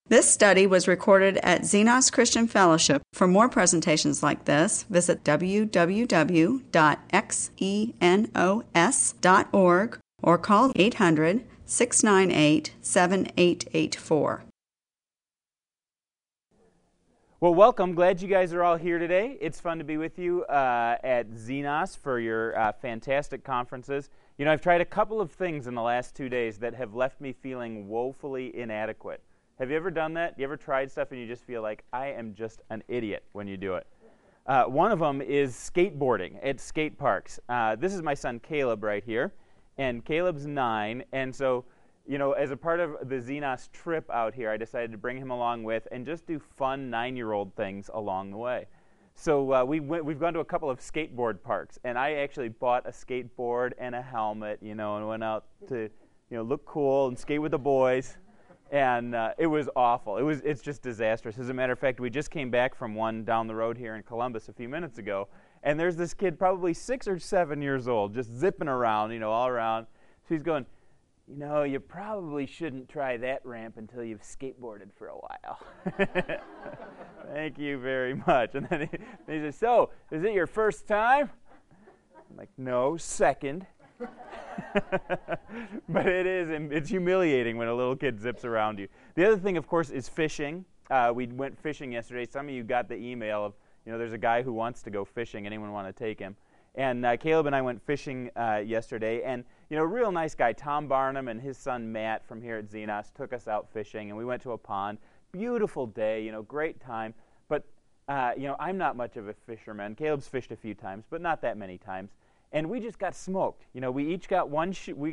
This study was recorded at Xenos Christian Fellowship. For more presentations like this, visit www.xenos.org or call 800-698-7884. Well, welcome. Glad you guys are all here today. It's fun to be with you at Xenos for your fantastic conferences. You know, I've tried a couple of things in the last 2 days that have left me feeling woefully inadequate. Have you ever done that? You ever tried stuff and you just feel like, I am just an idiot when you do it? One of them is skateboarding at skate parks. This is my son Caleb right here, and Caleb's 9, and so, you know, as a part of the Xenos trip out here, I decided to bring him along with and just do fun 9-year-old things along the way. So we've gone to a couple of skateboard parks, and I actually bought a skateboard and a helmet, you know, and went out to, you know, look cool and skate with the boys. And it was awful. It's just disastrous. As a matter of fact, we just came back from one down the road here in Columbus a few minutes ago, and there's this kid, probably 6 or 7 years old, just zipping around, you know, all around. So he's going, you know, you probably shouldn't try that ramp until you've skateboarded for a while. Thank you very much. And then he says, so, is it your first time? I'm like, no, second. But it's humiliating when a little kid zips around you. The other thing, of course, is fishing. We went fishing yesterday. Some of you got the email of, you know, there's a guy who wants to go fishing. Anyone want to take him? And Caleb and I went fishing yesterday. And, you know, a real nice guy, Tom Barnum, and his son Matt from here at Xenos took us out fishing. And we went to a pond. Beautiful day, you know, great time. But, you know, I'm not much of a fisherman. Caleb's fished a few times, but not that many times. And we just got smoked. You know, we each got one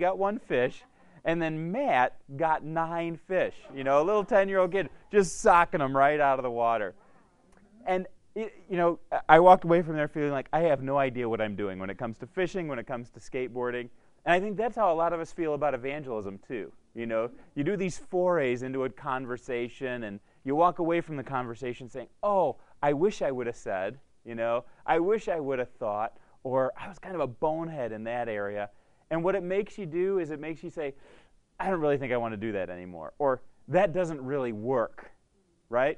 fish, and then Matt got 9 fish. You know, a little 10-year-old kid just socking them right out of the water. And, you know, I walked away from there feeling like I have no idea what I'm doing when it comes to fishing, when it comes to skateboarding. And I think that's how a lot of us feel about evangelism, too. You know, you do these forays into a conversation, and you walk away from the conversation saying, oh, I wish I would have said, you know, I wish I would have thought, or I was kind of a bonehead in that area. And what it makes you do is it makes you say, I don't really think I want to do that anymore. Or that doesn't really work, right?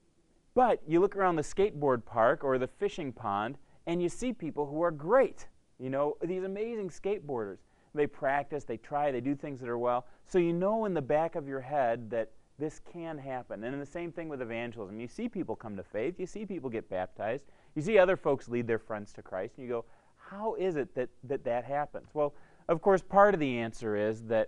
But you look around the skateboard park or the fishing pond and you see people who are great. You know, these amazing skateboarders. They practice, they try, they do things that are well. So you know in the back of your head that this can happen. And the same thing with evangelism. You see people come to faith. You see people get baptized. You see other folks lead their friends to Christ. And you go, how is it that happens? Well, of course, part of the answer is that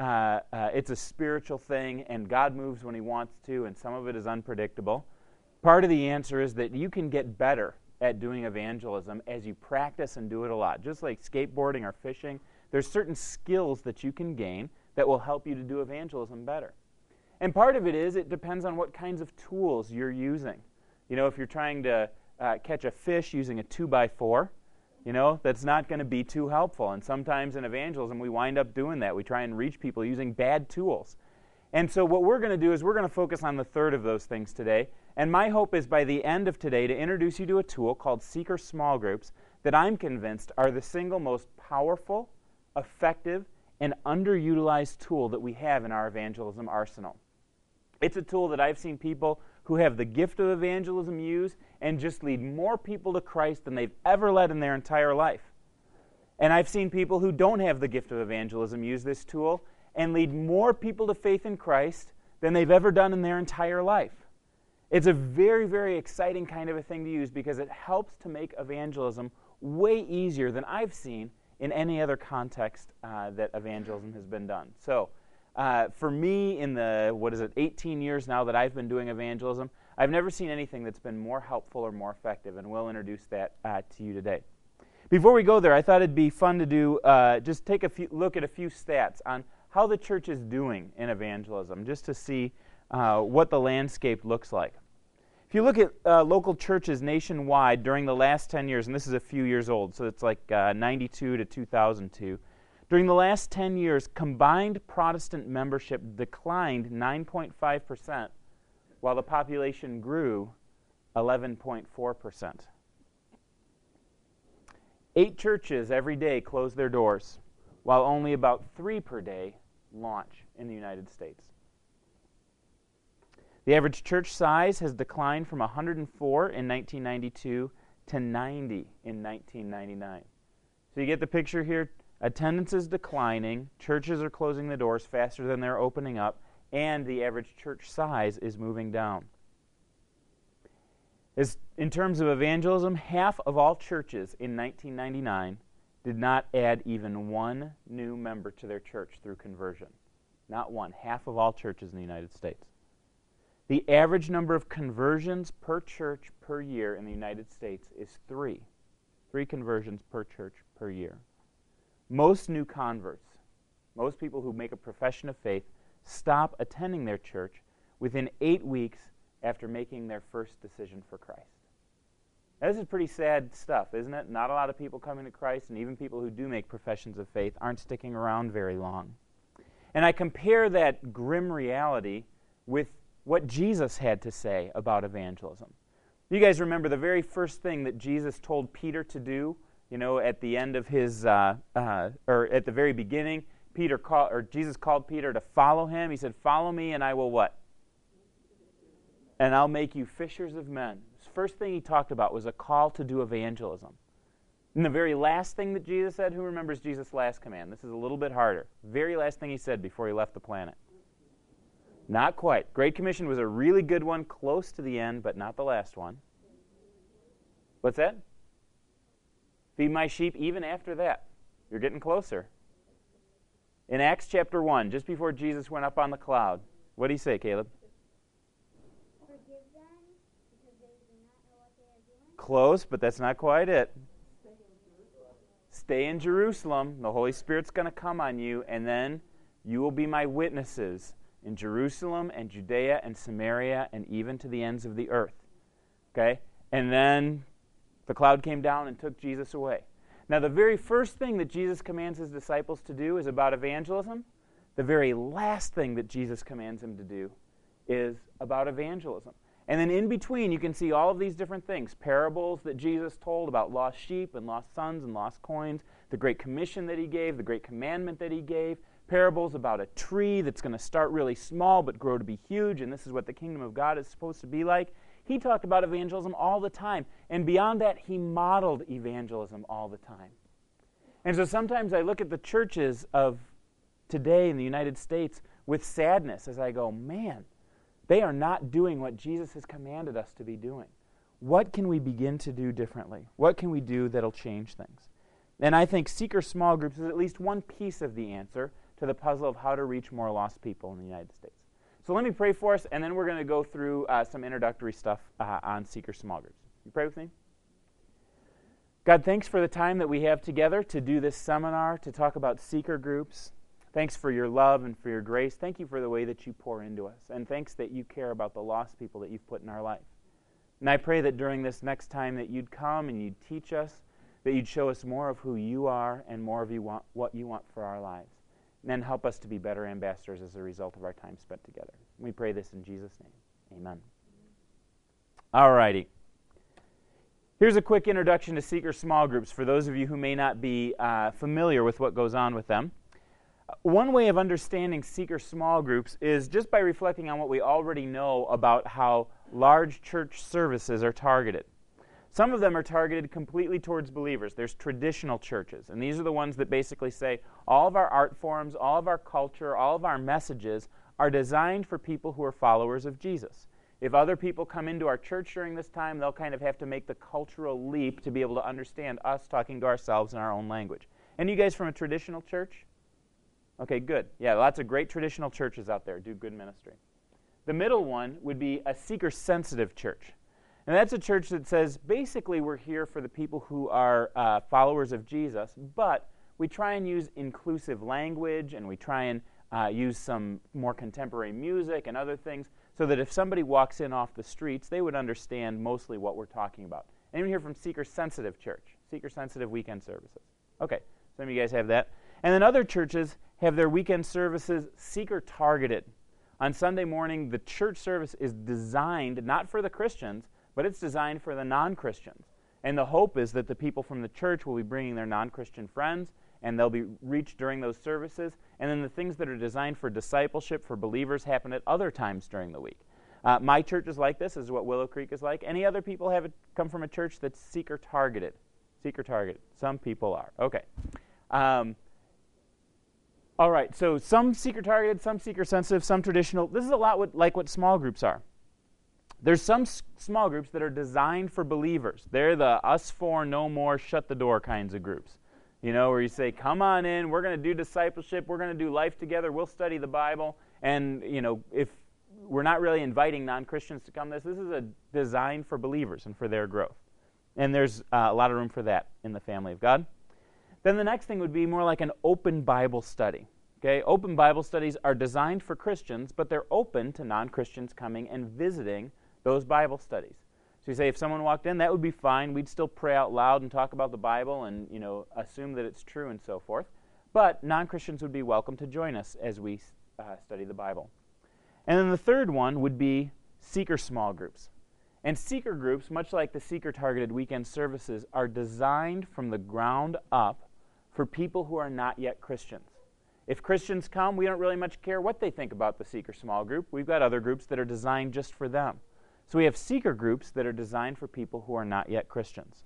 it's a spiritual thing, and God moves when he wants to, and some of it is unpredictable. Part of the answer is that you can get better at doing evangelism as you practice and do it a lot. Just like skateboarding or fishing, there's certain skills that you can gain that will help you to do evangelism better. And part of it is it depends on what kinds of tools you're using. You know, if you're trying to catch a fish using a 2x4, you know, that's not going to be too helpful. And sometimes in evangelism, we wind up doing that. We try and reach people using bad tools. And so what we're going to do is we're going to focus on the third of those things today. And my hope is by the end of today to introduce you to a tool called Seeker Small Groups that I'm convinced are the single most powerful, effective, and underutilized tool that we have in our evangelism arsenal. It's a tool that I've seen people who have the gift of evangelism use and just lead more people to Christ than they've ever led in their entire life. And I've seen people who don't have the gift of evangelism use this tool and lead more people to faith in Christ than they've ever done in their entire life. It's a very, very exciting kind of a thing to use because it helps to make evangelism way easier than I've seen in any other context that evangelism has been done. So, for me, in the, 18 years now that I've been doing evangelism, I've never seen anything that's been more helpful or more effective, and we'll introduce that to you today. Before we go there, I thought it'd be fun to do just take a look at a few stats on how the church is doing in evangelism, just to see what the landscape looks like. If you look at local churches nationwide during the last 10 years, and this is a few years old, so it's like 92 to 2002, during the last 10 years, combined Protestant membership declined 9.5%, while the population grew 11.4%. 8 churches every day close their doors, while only about 3 per day launch in the United States. The average church size has declined from 104 in 1992 to 90 in 1999. So you get the picture here. Attendance is declining, churches are closing the doors faster than they're opening up, and the average church size is moving down. In terms of evangelism, half of all churches in 1999 did not add even one new member to their church through conversion. Not one. Half of all churches in the United States. The average number of conversions per church per year in the United States is 3. 3 conversions per church per year. Most new converts, most people who make a profession of faith, stop attending their church within 8 weeks after making their first decision for Christ. Now, this is pretty sad stuff, isn't it? Not a lot of people coming to Christ, and even people who do make professions of faith aren't sticking around very long. And I compare that grim reality with what Jesus had to say about evangelism. You guys remember the very first thing that Jesus told Peter to do, at the end of his, or at the very beginning, Jesus called Peter to follow him. He said, "Follow me and I will" what? "And I'll make you fishers of men." The first thing he talked about was a call to do evangelism. And the very last thing that Jesus said, who remembers Jesus' last command? This is a little bit harder. Very last thing he said before he left the planet. Not quite. Great Commission was a really good one, close to the end, but not the last one. What's that? Feed my sheep even after that. You're getting closer. In Acts chapter 1, just before Jesus went up on the cloud, what did he say, Caleb? Forgive them, because they do not know what they are doing. Close, but that's not quite it. Stay in Jerusalem. The Holy Spirit's going to come on you, and then you will be my witnesses in Jerusalem and Judea and Samaria and even to the ends of the earth. Okay? And then the cloud came down and took Jesus away. Now, the very first thing that Jesus commands his disciples to do is about evangelism. The very last thing that Jesus commands them to do is about evangelism. And then in between, you can see all of these different things. Parables that Jesus told about lost sheep and lost sons and lost coins. The Great Commission that he gave. The Great Commandment that he gave. Parables about a tree that's going to start really small but grow to be huge, and this is what the kingdom of God is supposed to be like. He talked about evangelism all the time. And beyond that, he modeled evangelism all the time. And so sometimes I look at the churches of today in the United States with sadness as I go, man, they are not doing what Jesus has commanded us to be doing. What can we begin to do differently? What can we do that'll change things? And I think seeker small groups is at least one piece of the answer to the puzzle of how to reach more lost people in the United States. So let me pray for us, and then we're going to go through some introductory stuff on seeker small groups. You pray with me? God, thanks for the time that we have together to do this seminar, to talk about seeker groups. Thanks for your love and for your grace. Thank you for the way that you pour into us. And thanks that you care about the lost people that you've put in our life. And I pray that during this next time that you'd come and you'd teach us, that you'd show us more of who you are and more of what you want for our lives. And then help us to be better ambassadors as a result of our time spent together. We pray this in Jesus' name. Amen. All righty. Here's a quick introduction to seeker small groups for those of you who may not be familiar with what goes on with them. One way of understanding seeker small groups is just by reflecting on what we already know about how large church services are targeted. Some of them are targeted completely towards believers. There's traditional churches, and these are the ones that basically say all of our art forms, all of our culture, all of our messages are designed for people who are followers of Jesus. If other people come into our church during this time, they'll kind of have to make the cultural leap to be able to understand us talking to ourselves in our own language. And you guys from a traditional church? Okay, good. Yeah, lots of great traditional churches out there do good ministry. The middle one would be a seeker-sensitive church. And that's a church that says, basically, we're here for the people who are followers of Jesus, but we try and use inclusive language, and we try and use some more contemporary music and other things, so that if somebody walks in off the streets, they would understand mostly what we're talking about. Anyone here from seeker-sensitive church? Seeker-sensitive weekend services. Okay, some of you guys have that. And then other churches have their weekend services seeker-targeted. On Sunday morning, the church service is designed not for the Christians, but it's designed for the non-Christians. And the hope is that the people from the church will be bringing their non-Christian friends, and they'll be reached during those services. And then the things that are designed for discipleship for believers happen at other times during the week. My church is like this. This is what Willow Creek is like. Any other people come from a church that's seeker-targeted? Seeker-targeted. Some people are. Okay. All right, so some seeker-targeted, some seeker-sensitive, some traditional. This is a lot like what small groups are. There's some small groups that are designed for believers. They're the us four, no more, shut the door kinds of groups. Where you say, come on in, we're going to do discipleship, we're going to do life together, we'll study the Bible. And, if we're not really inviting non-Christians to come, this is a design for believers and for their growth. And there's a lot of room for that in the family of God. Then the next thing would be more like an open Bible study. Okay, open Bible studies are designed for Christians, but they're open to non-Christians coming and visiting those Bible studies. So you say if someone walked in, that would be fine. We'd still pray out loud and talk about the Bible and, assume that it's true and so forth. But non-Christians would be welcome to join us as we study the Bible. And then the third one would be seeker small groups. And seeker groups, much like the seeker-targeted weekend services, are designed from the ground up for people who are not yet Christians. If Christians come, we don't really much care what they think about the seeker small group. We've got other groups that are designed just for them. So we have seeker groups that are designed for people who are not yet Christians.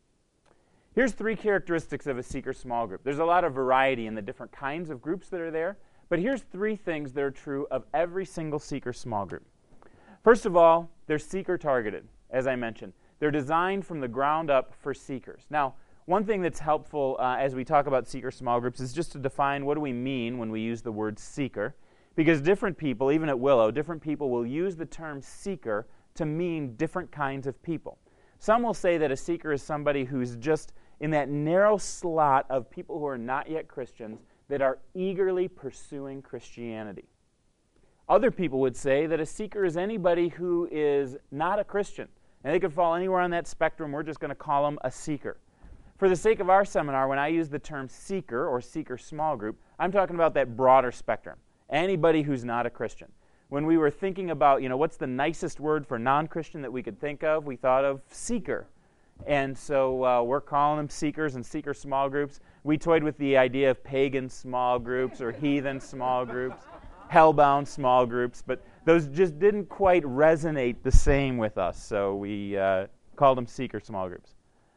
Here's 3 characteristics of a seeker small group. There's a lot of variety in the different kinds of groups that are there, but here's 3 things that are true of every single seeker small group. First of all, they're seeker-targeted, as I mentioned. They're designed from the ground up for seekers. Now, one thing that's helpful as we talk about seeker small groups is just to define what do we mean when we use the word seeker. Because different people, even at Willow, different people will use the term seeker to mean different kinds of people. Some will say that a seeker is somebody who's just in that narrow slot of people who are not yet Christians that are eagerly pursuing Christianity. Other people would say that a seeker is anybody who is not a Christian. And they could fall anywhere on that spectrum. We're just going to call them a seeker. For the sake of our seminar, when I use the term seeker or seeker small group, I'm talking about that broader spectrum. Anybody who's not a Christian. When we were thinking about, what's the nicest word for non-Christian that we could think of, we thought of seeker. And so we're calling them seekers and seeker small groups. We toyed with the idea of pagan small groups or heathen small groups, hellbound small groups, but those just didn't quite resonate the same with us, so we called them seeker small groups.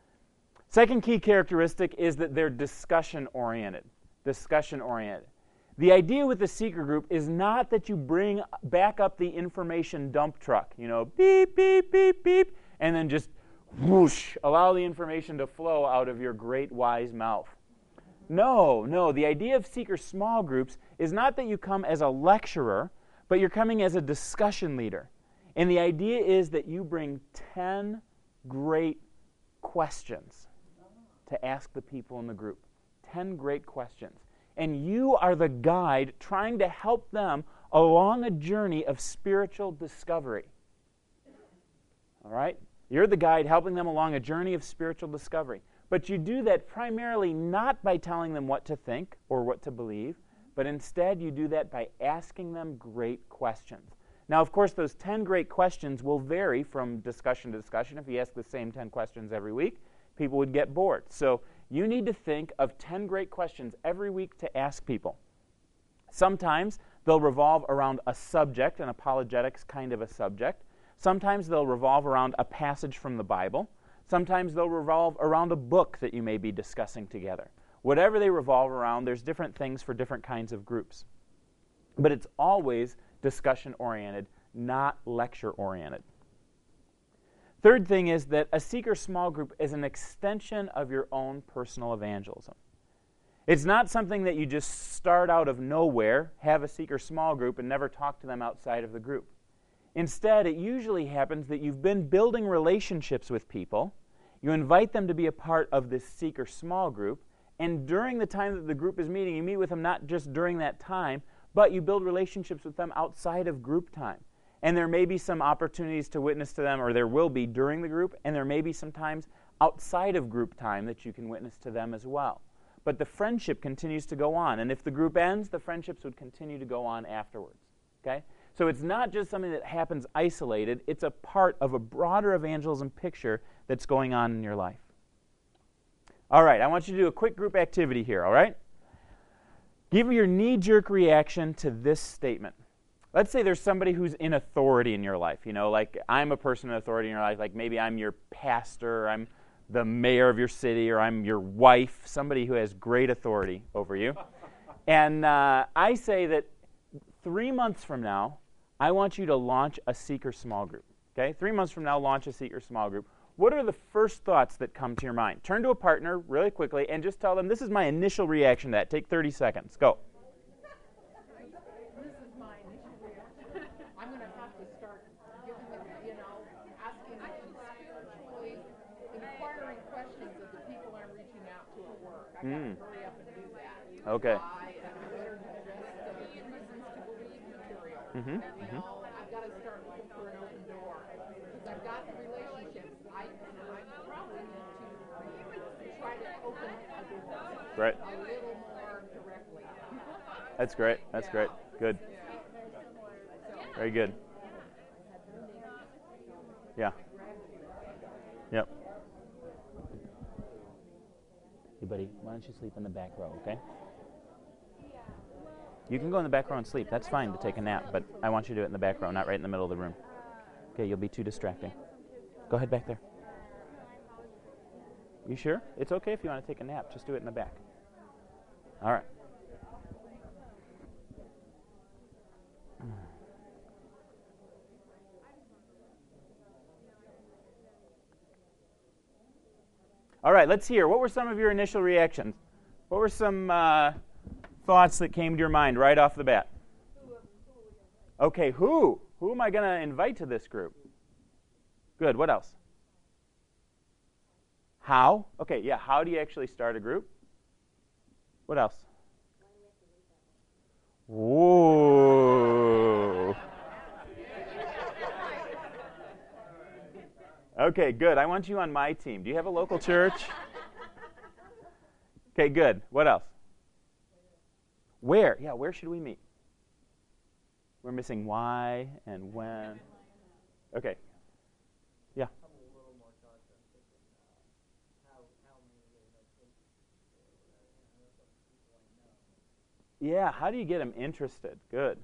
Second key characteristic is that they're discussion-oriented. Discussion-oriented. The idea with the seeker group is not that you bring back up the information dump truck, beep, beep, beep, beep, and then just whoosh, allow the information to flow out of your great wise mouth. No, the idea of seeker small groups is not that you come as a lecturer, but you're coming as a discussion leader. And the idea is that you bring 10 great questions to ask the people in the group. 10 great questions. And you are the guide trying to help them along a journey of spiritual discovery. All right? You're the guide helping them along a journey of spiritual discovery. But you do that primarily not by telling them what to think or what to believe, but instead you do that by asking them great questions. Now, of course, those 10 great questions will vary from discussion to discussion. If you ask the same 10 questions every week, people would get bored. So you need to think of 10 great questions every week to ask people. Sometimes they'll revolve around a subject, an apologetics kind of a subject. Sometimes they'll revolve around a passage from the Bible. Sometimes they'll revolve around a book that you may be discussing together. Whatever they revolve around, there's different things for different kinds of groups. But it's always discussion-oriented, not lecture-oriented. Third thing is that a seeker small group is an extension of your own personal evangelism. It's not something that you just start out of nowhere, have a seeker small group, and never talk to them outside of the group. Instead, it usually happens that you've been building relationships with people, you invite them to be a part of this seeker small group, and during the time that the group is meeting, you meet with them not just during that time, but you build relationships with them outside of group time. And there may be some opportunities to witness to them, or there will be during the group, and there may be some times outside of group time that you can witness to them as well. But the friendship continues to go on, and if the group ends, the friendships would continue to go on afterwards. Okay? So it's not just something that happens isolated, it's a part of a broader evangelism picture that's going on in your life. All right, I want you to do a quick group activity here, all right? Give your knee-jerk reaction to this statement. let's say there's somebody who's in authority in your life. Like I'm a person in authority in your life. Like maybe I'm your pastor, I'm the mayor of your city, or I'm your wife, somebody who has great authority over you. And I say that 3 months from now, I want you to launch a seeker small group. Okay? 3 months from now, launch a seeker small group. What are the first thoughts that come to your mind? Turn to a partner really quickly and just tell them, this is my initial reaction to that. Take 30 seconds. Go. This is my initial reaction. I'm going to have to start giving them, asking spiritually inquiring questions of the people I'm reaching out to at work. I got to hurry up and do that. Okay. I am better than just reasons to believe material. I've got to start looking for an open door because I've got the relationships. I probably need to try to open a door Right. a little more directly. That's great. That's great. Good. Very good. Yeah. Yep. Hey, buddy, why don't you sleep in the back row, okay? You can go in the back row and sleep. That's fine to take a nap, but I want you to do it in the back row, not right in the middle of the room. Okay, you'll be too distracting. Go ahead back there. You sure? It's okay if you want to take a nap. Just do it in the back. All right. All right, let's hear. What were some of your initial reactions? What were some thoughts that came to your mind right off the bat? Okay, who? Who am I going to invite to this group? Good. What else? How? Okay, yeah, how do you actually start a group? What else? Whoa. Okay, good. I want you on my team. Do you have a local church? Okay, good. What else? Where? Yeah, where should we meet? We're missing why and when. Okay. Yeah. Yeah, how do you get them interested? Good.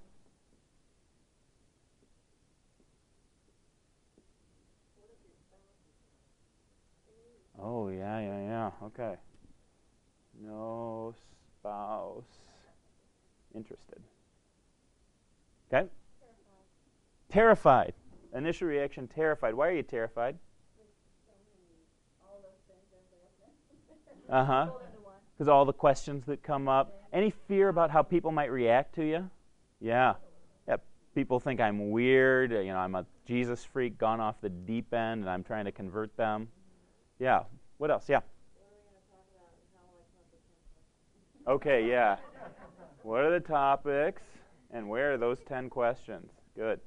Oh, yeah. Okay. No spouse interested. Okay? Terrified. Initial reaction, terrified. Why are you terrified? Uh-huh. Because all the questions that come up. Any fear about how people might react to you? Yeah. People think I'm weird. I'm a Jesus freak gone off the deep end, and I'm trying to convert them. Yeah. What else? Yeah. Okay, yeah. What are the topics, and where are those 10 questions? Good.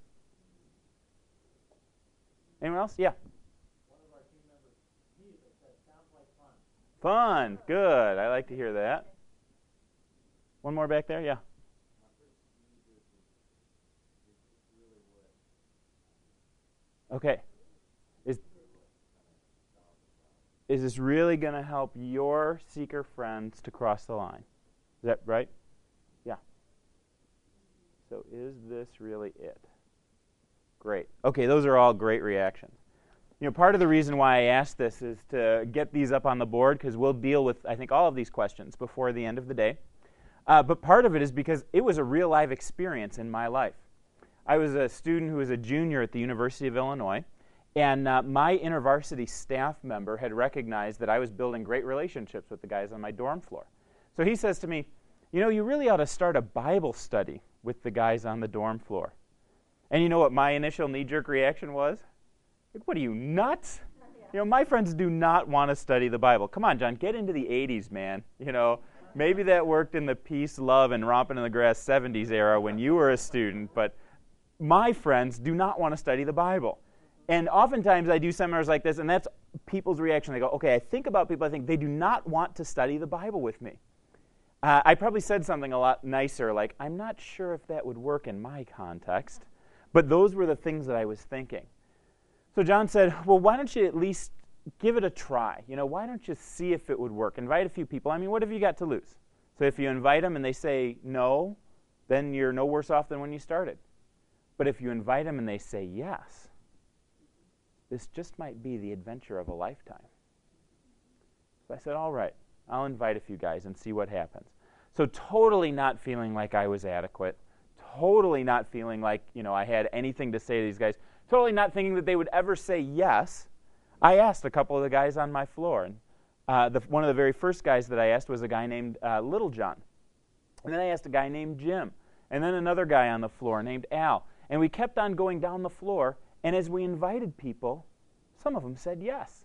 Anyone else? Yeah. One of our team members, he said, sounds like fun. Fun. Good. I like to hear that. One more back there? Yeah. Okay. Is this really going to help your seeker friends to cross the line? Is that right? Yeah. So is this really it? Great. Okay, those are all great reactions. Part of the reason why I asked this is to get these up on the board because we'll deal with, I think, all of these questions before the end of the day. But part of it is because it was a real live experience in my life. I was a student who was a junior at the University of Illinois, and my InterVarsity staff member had recognized that I was building great relationships with the guys on my dorm floor. So he says to me, you really ought to start a Bible study with the guys on the dorm floor. And you know what my initial knee-jerk reaction was? Like, what are you, nuts? My friends do not want to study the Bible. Come on, John, get into the 80s, man. Maybe that worked in the peace, love, and romping in the grass 70s era when you were a student, but my friends do not want to study the Bible. And oftentimes I do seminars like this, and that's people's reaction. They go, okay, I think about people, I think they do not want to study the Bible with me. I probably said something a lot nicer, like, I'm not sure if that would work in my context, but those were the things that I was thinking. So John said, well, why don't you at least give it a try? Why don't you see if it would work? Invite a few people. I mean, what have you got to lose? So if you invite them and they say no, then you're no worse off than when you started. But if you invite them and they say yes, this just might be the adventure of a lifetime. So I said, all right, I'll invite a few guys and see what happens. So totally not feeling like I was adequate, totally not feeling like, I had anything to say to these guys, totally not thinking that they would ever say yes, I asked a couple of the guys on my floor. And one of the very first guys that I asked was a guy named Little John. And then I asked a guy named Jim. And then another guy on the floor named Al. And we kept on going down the floor, and as we invited people, some of them said yes.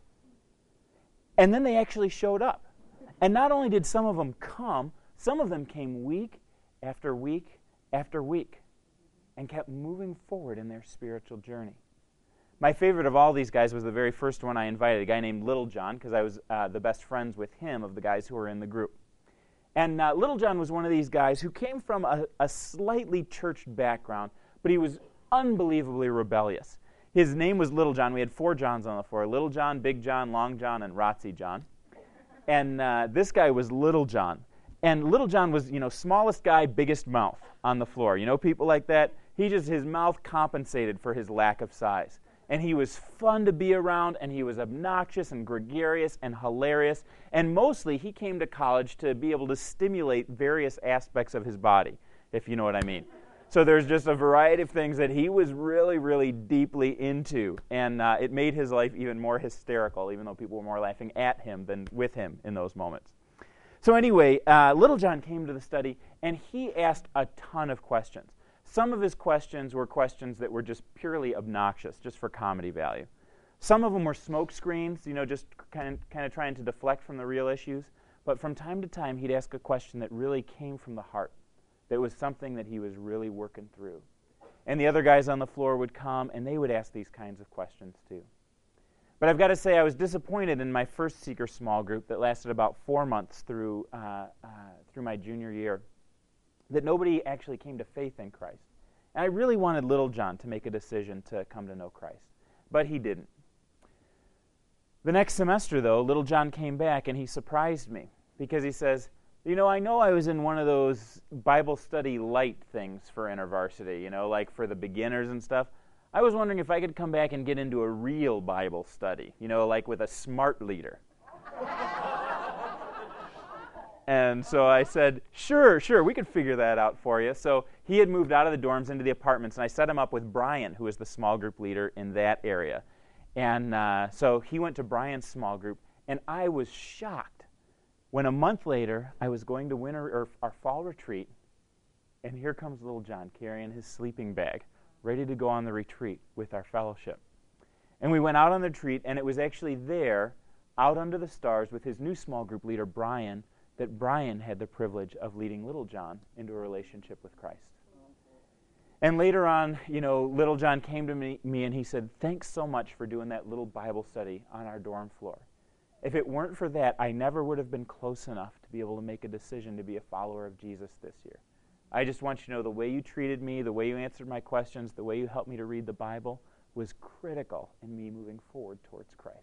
And then they actually showed up. And not only did some of them come, some of them came week after week after week and kept moving forward in their spiritual journey. My favorite of all these guys was the very first one I invited, a guy named Little John, because I was the best friends with him of the guys who were in the group. And Little John was one of these guys who came from a slightly churched background, but he was unbelievably rebellious. His name was Little John. We had 4 Johns on the floor: Little John, Big John, Long John, and Rotsy John. And this guy was Little John. And Little John was, smallest guy, biggest mouth on the floor. People like that? His mouth compensated for his lack of size. And he was fun to be around, and he was obnoxious and gregarious and hilarious. And mostly, he came to college to be able to stimulate various aspects of his body, if you know what I mean. So there's just a variety of things that he was really, really deeply into. And it made his life even more hysterical, even though people were more laughing at him than with him in those moments. So anyway, Little John came to the study, and he asked a ton of questions. Some of his questions were questions that were just purely obnoxious, just for comedy value. Some of them were smoke screens, just kind of trying to deflect from the real issues. But from time to time, he'd ask a question that really came from the heart, that was something that he was really working through. And the other guys on the floor would come, and they would ask these kinds of questions too. But I've got to say, I was disappointed in my first Seeker small group that lasted about 4 months through my junior year, that nobody actually came to faith in Christ. And I really wanted Little John to make a decision to come to know Christ, but he didn't. The next semester, though, Little John came back, and he surprised me because he says, I know I was in one of those Bible study light things for InterVarsity, like for the beginners and stuff. I was wondering if I could come back and get into a real Bible study, like with a smart leader. And so I said, sure, we could figure that out for you. So he had moved out of the dorms into the apartments, and I set him up with Brian, who was the small group leader in that area. And so he went to Brian's small group, and I was shocked when a month later I was going to our fall retreat, and here comes Little John carrying his sleeping bag, ready to go on the retreat with our fellowship. And we went out on the retreat, and it was actually there, out under the stars with his new small group leader, Brian, that Brian had the privilege of leading Little John into a relationship with Christ. And later on, Little John came to me and he said, thanks so much for doing that little Bible study on our dorm floor. If it weren't for that, I never would have been close enough to be able to make a decision to be a follower of Jesus this year. I just want you to know the way you treated me, the way you answered my questions, the way you helped me to read the Bible was critical in me moving forward towards Christ.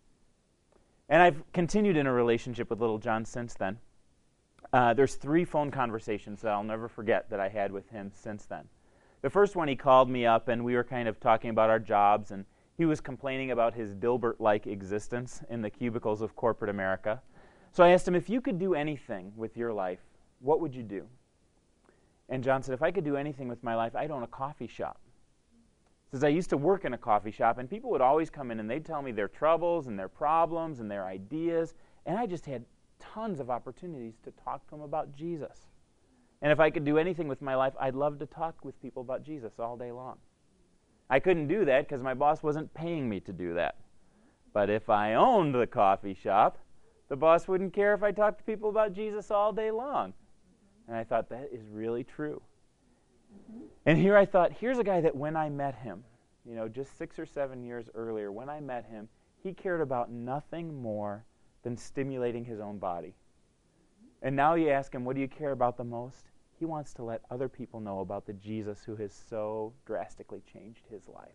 And I've continued in a relationship with Little John since then. There's 3 phone conversations that I'll never forget that I had with him since then. The first one, he called me up, and we were kind of talking about our jobs, and he was complaining about his Dilbert-like existence in the cubicles of corporate America. So I asked him, if you could do anything with your life, what would you do? And John said, if I could do anything with my life, I'd own a coffee shop. He says, I used to work in a coffee shop, and people would always come in, and they'd tell me their troubles and their problems and their ideas, and I just had tons of opportunities to talk to them about Jesus. And if I could do anything with my life, I'd love to talk with people about Jesus all day long. I couldn't do that because my boss wasn't paying me to do that. But if I owned the coffee shop, the boss wouldn't care if I talked to people about Jesus all day long. And I thought, that is really true. And here I thought, here's a guy that when I met him, just 6 or 7 years earlier, when I met him, he cared about nothing more than stimulating his own body. And now you ask him, what do you care about the most? He wants to let other people know about the Jesus who has so drastically changed his life.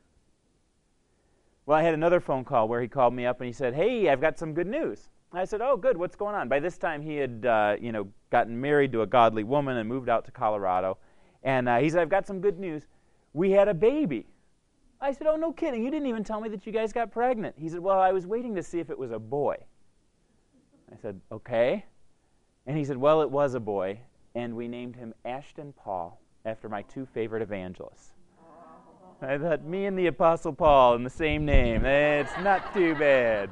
Well, I had another phone call where he called me up and he said, hey, I've got some good news. And I said, oh, good, what's going on? By this time he had gotten married to a godly woman and moved out to Colorado. And he said, I've got some good news. we had a baby. I said, oh, no kidding. You didn't even tell me that you guys got pregnant. He said, well, I was waiting to see if it was a boy. I said, okay. And he said, well, it was a boy, and we named him Ashton Paul after my two favorite evangelists. I thought, me and the Apostle Paul in the same name. It's not too bad.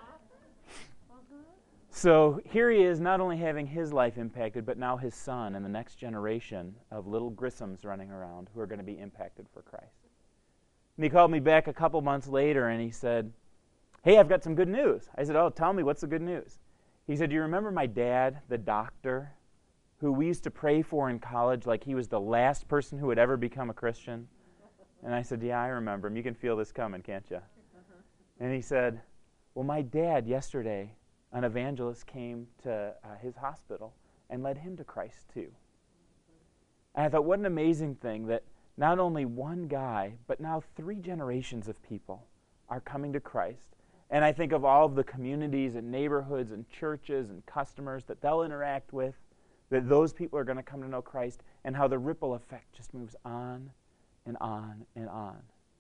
So here he is, not only having his life impacted, but now his son and the next generation of little Grissams running around who are going to be impacted for Christ. And he called me back a couple months later and he said, hey, I've got some good news. I said, oh, tell me, what's the good news? He said, do you remember my dad, the doctor, who we used to pray for in college like he was the last person who would ever become a Christian? And I said, yeah, I remember him. You can feel this coming, can't you? And he said, well, my dad yesterday, an evangelist came to his hospital and led him to Christ too. And I thought, what an amazing thing that not only one guy, but now 3 generations of people are coming to Christ. And I think of all of the communities and neighborhoods and churches and customers that they'll interact with, that those people are going to come to know Christ, and how the ripple effect just moves on and on and on.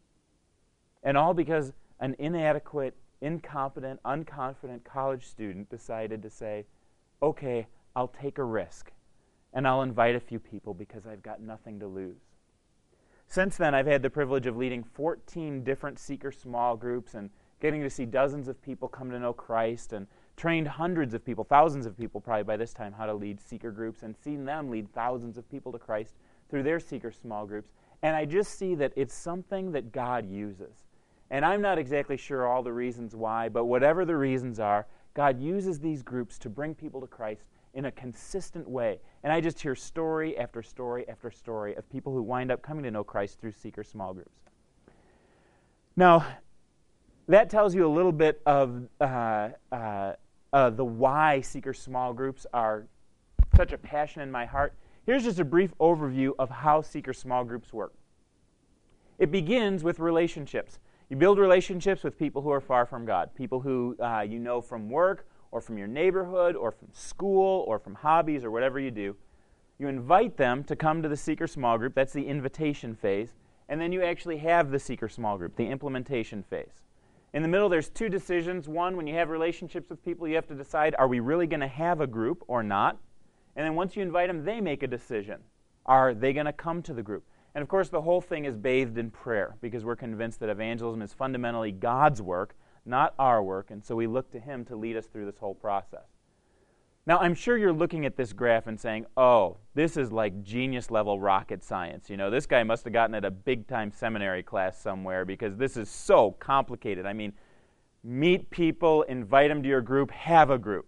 And all because an inadequate, incompetent, unconfident college student decided to say, okay, I'll take a risk, and I'll invite a few people because I've got nothing to lose. Since then, I've had the privilege of leading 14 different seeker small groups and getting to see dozens of people come to know Christ, and trained hundreds of people, thousands of people probably by this time, how to lead seeker groups, and seen them lead thousands of people to Christ through their seeker small groups. And I just see that it's something that God uses. And I'm not exactly sure all the reasons why, but whatever the reasons are, God uses these groups to bring people to Christ in a consistent way. And I just hear story after story after story of people who wind up coming to know Christ through seeker small groups. Now, that tells you a little bit of the why seeker small groups are such a passion in my heart. Here's just a brief overview of how seeker small groups work. It begins with relationships. You build relationships with people who are far from God, people who you know from work or from your neighborhood or from school or from hobbies or whatever you do. You invite them to come to the seeker small group. That's the invitation phase. And then you actually have the seeker small group, the implementation phase. In the middle, there's 2 decisions. One, when you have relationships with people, you have to decide, are we really going to have a group or not? And then once you invite them, they make a decision. Are they going to come to the group? And of course, the whole thing is bathed in prayer, because we're convinced that evangelism is fundamentally God's work, not our work, and so we look to Him to lead us through this whole process. Now, I'm sure you're looking at this graph and saying, oh, this is like genius-level rocket science. You know, this guy must have gotten at a big-time seminary class somewhere, because this is so complicated. I mean, meet people, invite them to your group, have a group.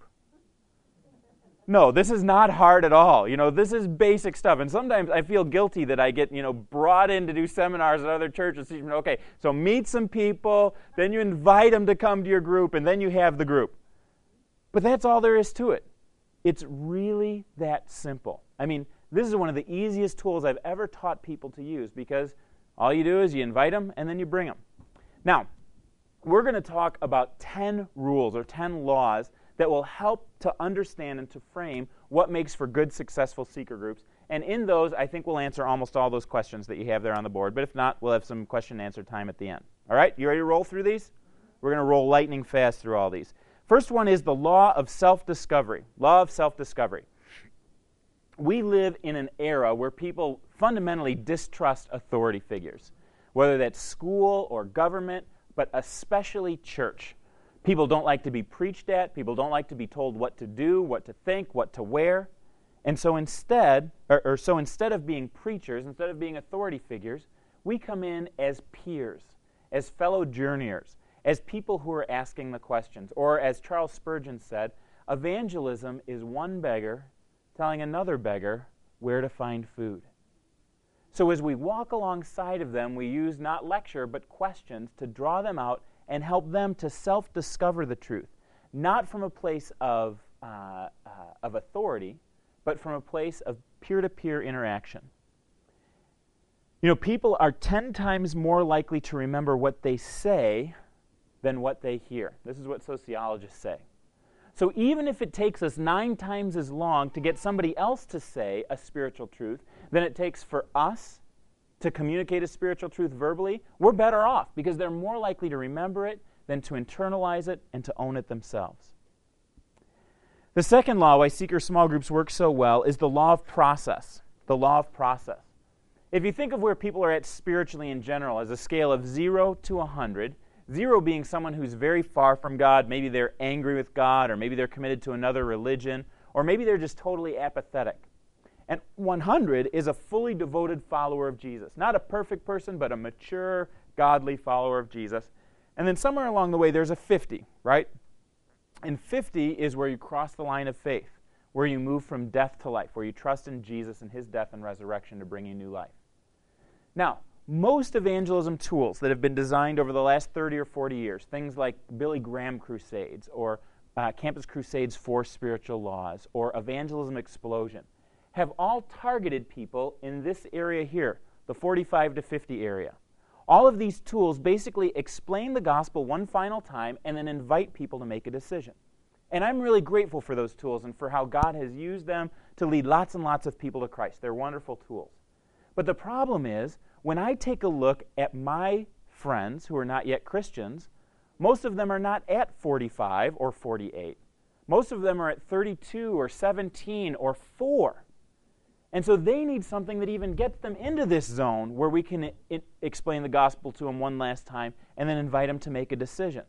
No, this is not hard at all. You know, this is basic stuff. And sometimes I feel guilty that I get, brought in to do seminars at other churches. Okay, so meet some people, then you invite them to come to your group, and then you have the group. But that's all there is to it. It's really that simple. I mean, this is one of the easiest tools I've ever taught people to use, because all you do is you invite them, and then you bring them. Now, we're going to talk about 10 rules or 10 laws that will help to understand and to frame what makes for good, successful seeker groups. And in those, I think we'll answer almost all those questions that you have there on the board. But if not, we'll have some question and answer time at the end. All right? You ready to roll through these? We're going to roll lightning fast through all these. First one is the law of self-discovery. Law of self-discovery. We live in an era where people fundamentally distrust authority figures, whether that's school or government, but especially church. People don't like to be preached at. People don't like to be told what to do, what to think, what to wear. And so instead of being preachers, instead of being authority figures, we come in as peers, as fellow journeyers, as people who are asking the questions. Or as Charles Spurgeon said, evangelism is one beggar telling another beggar where to find food. So as we walk alongside of them, we use not lecture but questions to draw them out and help them to self-discover the truth, not from a place of authority, but from a place of peer-to-peer interaction. You know, people are 10 times more likely to remember what they say than what they hear. This is what sociologists say. So even if it takes us 9 times as long to get somebody else to say a spiritual truth than it takes for us to communicate a spiritual truth verbally, we're better off because they're more likely to remember it than to internalize it and to own it themselves. The second law why seeker small groups work so well is the law of process. The law of process. If you think of where people are at spiritually in general as a scale of 0 to 100, 0 being someone who's very far from God, maybe they're angry with God, or maybe they're committed to another religion, or maybe they're just totally apathetic. And 100 is a fully devoted follower of Jesus. Not a perfect person, but a mature, godly follower of Jesus. And then somewhere along the way, there's a 50, right? And 50 is where you cross the line of faith, where you move from death to life, where you trust in Jesus and his death and resurrection to bring you new life. Now, most evangelism tools that have been designed over the last 30 or 40 years, things like Billy Graham crusades or Campus Crusades for Spiritual Laws or Evangelism Explosion, have all targeted people in this area here, the 45 to 50 area. All of these tools basically explain the gospel one final time and then invite people to make a decision. And I'm really grateful for those tools and for how God has used them to lead lots and lots of people to Christ. They're wonderful tools. But the problem is, when I take a look at my friends who are not yet Christians, most of them are not at 45 or 48. Most of them are at 32 or 17 or 4. And so they need something that even gets them into this zone where we can explain the gospel to them one last time and then invite them to make a decision.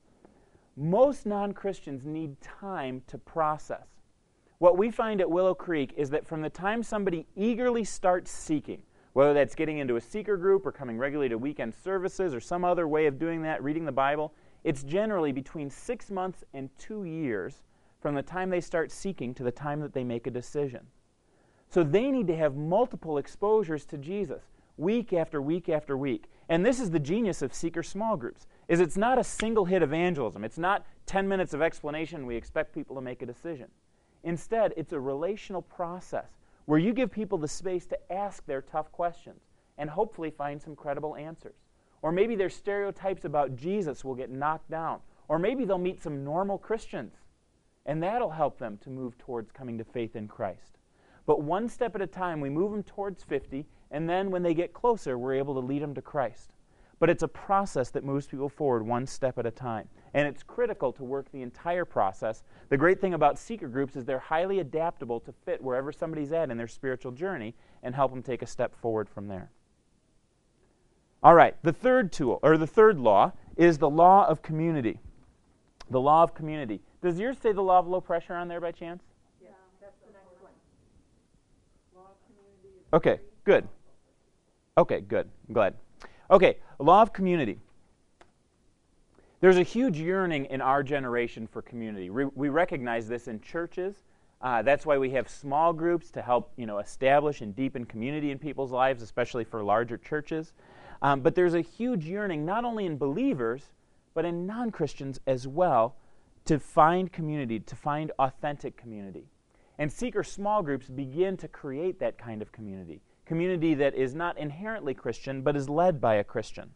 Most non-Christians need time to process. What we find at Willow Creek is that from the time somebody eagerly starts seeking, whether that's getting into a seeker group or coming regularly to weekend services or some other way of doing that, reading the Bible, it's generally between 6 months and 2 years from the time they start seeking to the time that they make a decision. So they need to have multiple exposures to Jesus, week after week after week. And this is the genius of seeker small groups, is it's not a single-hit evangelism. It's not 10 minutes of explanation we expect people to make a decision. Instead, it's a relational process where you give people the space to ask their tough questions and hopefully find some credible answers. Or maybe their stereotypes about Jesus will get knocked down. Or maybe they'll meet some normal Christians, and that'll help them to move towards coming to faith in Christ. But one step at a time, we move them towards 50, and then when they get closer, we're able to lead them to Christ. But it's a process that moves people forward one step at a time. And it's critical to work the entire process. The great thing about seeker groups is they're highly adaptable to fit wherever somebody's at in their spiritual journey and help them take a step forward from there. All right, the third law is the law of community. The law of community. Does yours say the law of low pressure on there by chance? Yeah, that's the next one. Law of community is Okay, good. Okay, good. I'm glad. Okay, law of community. There's a huge yearning in our generation for community. We recognize this in churches. That's why we have small groups to help, establish and deepen community in people's lives, especially for larger churches. But there's a huge yearning, not only in believers, but in non-Christians as well, to find community, to find authentic community. And seeker small groups begin to create that kind of community. Community that is not inherently Christian, but is led by a Christian.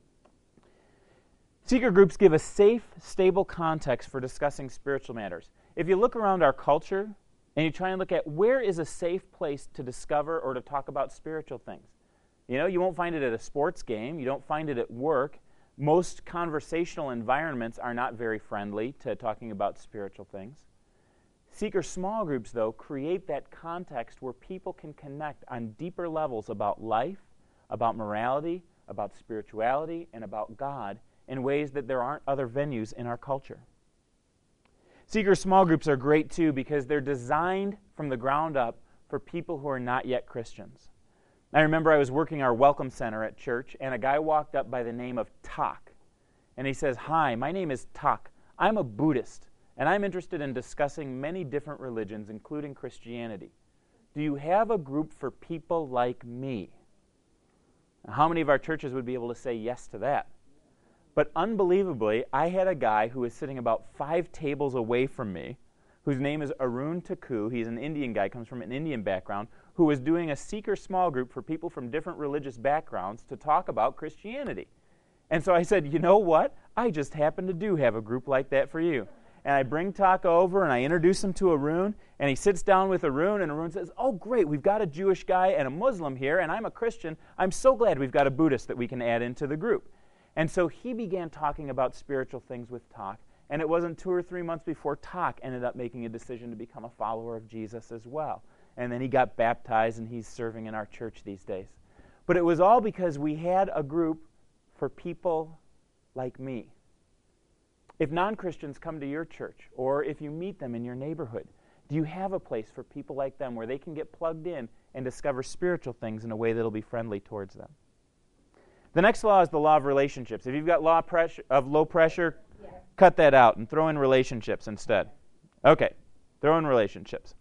Seeker groups give a safe, stable context for discussing spiritual matters. If you look around our culture and you try and look at where is a safe place to discover or to talk about spiritual things, you won't find it at a sports game. You don't find it at work. Most conversational environments are not very friendly to talking about spiritual things. Seeker small groups, though, create that context where people can connect on deeper levels about life, about morality, about spirituality, and about God in ways that there aren't other venues in our culture. Seeker small groups are great, too, because they're designed from the ground up for people who are not yet Christians. I remember I was working our welcome center at church, and a guy walked up by the name of Tak. And he says, "Hi, my name is Tak. I'm a Buddhist, and I'm interested in discussing many different religions, including Christianity. Do you have a group for people like me?" Now, how many of our churches would be able to say yes to that? But unbelievably, I had a guy who was sitting about 5 tables away from me, whose name is Arun Taku. He's an Indian guy, comes from an Indian background, who was doing a seeker small group for people from different religious backgrounds to talk about Christianity. And so I said, you know what? I just happen to have a group like that for you. and I bring Taco over, and I introduce him to Arun, and he sits down with Arun, and Arun says, oh, great, we've got a Jewish guy and a Muslim here, and I'm a Christian. I'm so glad we've got a Buddhist that we can add into the group. And so he began talking about spiritual things with Tak, and it wasn't 2 or 3 months before Tak ended up making a decision to become a follower of Jesus as well. And then he got baptized, and he's serving in our church these days. But it was all because we had a group for people like me. If non-Christians come to your church, or if you meet them in your neighborhood, do you have a place for people like them where they can get plugged in and discover spiritual things in a way that will be friendly towards them? The next law is the law of relationships. If you've got law of low pressure, cut that out and throw in relationships instead. Okay, throw in relationships.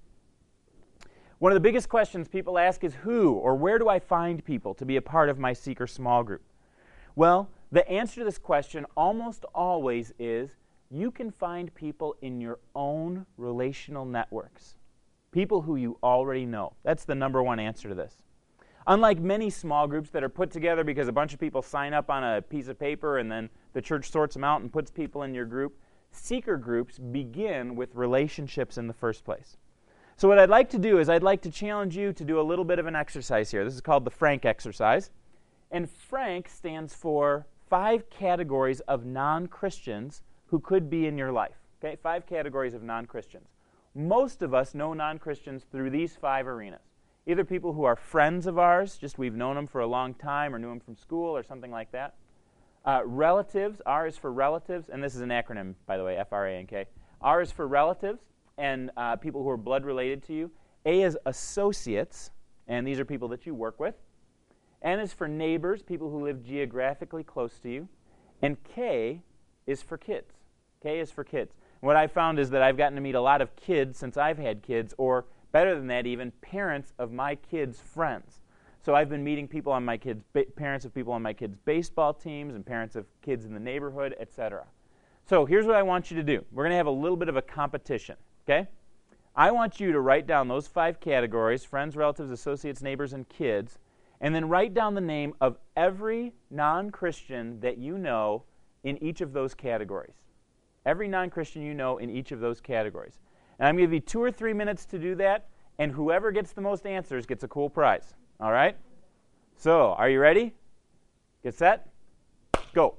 One of the biggest questions people ask is who or where do I find people to be a part of my Seeker small group? Well, the answer to this question almost always is you can find people in your own relational networks, people who you already know. That's the number one answer to this. Unlike many small groups that are put together because a bunch of people sign up on a piece of paper and then the church sorts them out and puts people in your group, Seeker groups begin with relationships in the first place. So what I'd like to do is I'd like to challenge you to do a little bit of an exercise here. This is called the Frank exercise. And Frank stands for 5 categories of non-Christians who could be in your life. Okay, 5 categories of non-Christians. Most of us know non-Christians through these 5 arenas. Either people who are friends of ours, just we've known them for a long time or knew them from school or something like that. Relatives, R is for relatives, and this is an acronym, by the way, F-R-A-N-K. R is for relatives and people who are blood related to you. A is associates, and these are people that you work with. N is for neighbors, people who live geographically close to you. And K is for kids. K is for kids. What I've found is that I've gotten to meet a lot of kids since I've had kids, or better than that, even parents of my kids' friends. So I've been meeting people on my kids' parents of people on my kids' baseball teams and parents of kids in the neighborhood, etc. So here's what I want you to do. We're going to have a little bit of a competition, okay? I want you to write down those 5 categories, friends, relatives, associates, neighbors, and kids, and then write down the name of every non-Christian that you know in each of those categories. Every non-Christian you know in each of those categories. And I'm going to give you 2 or 3 minutes to do that, and whoever gets the most answers gets a cool prize. All right? So, are you ready? Get set? Go.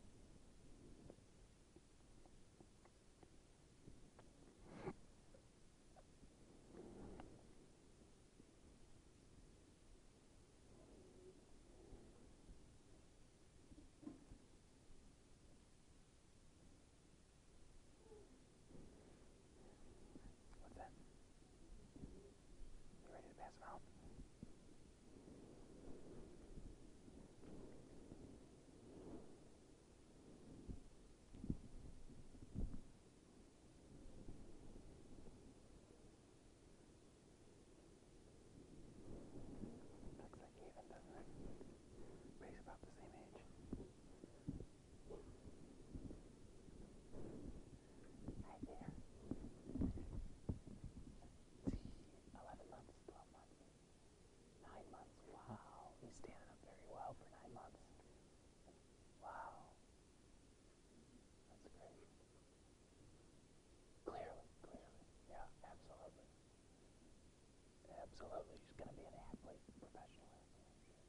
Absolutely. She's going to be an athlete, professional athlete.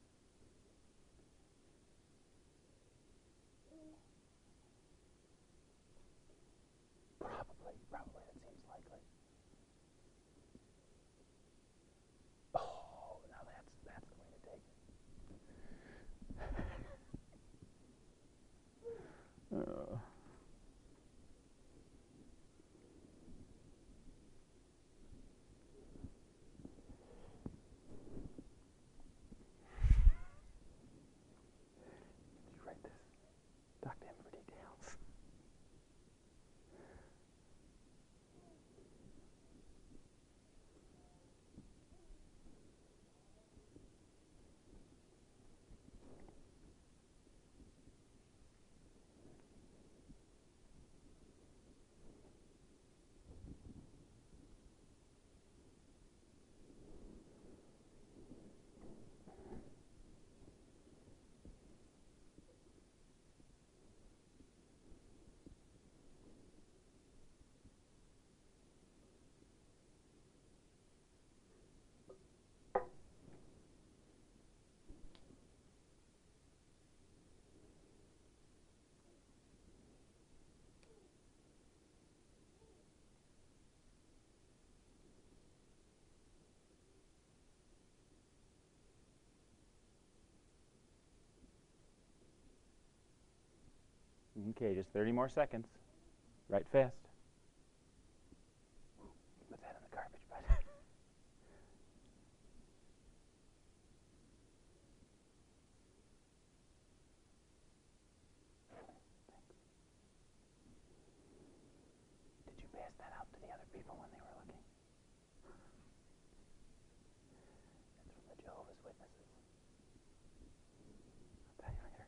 Probably. That seems likely. Oh, now that's the way to take it. Okay, just 30 more seconds. Right fast. Put that in the garbage, bud. Did you pass that out to the other people when they were looking? That's from the Jehovah's Witnesses. I'll tell you later.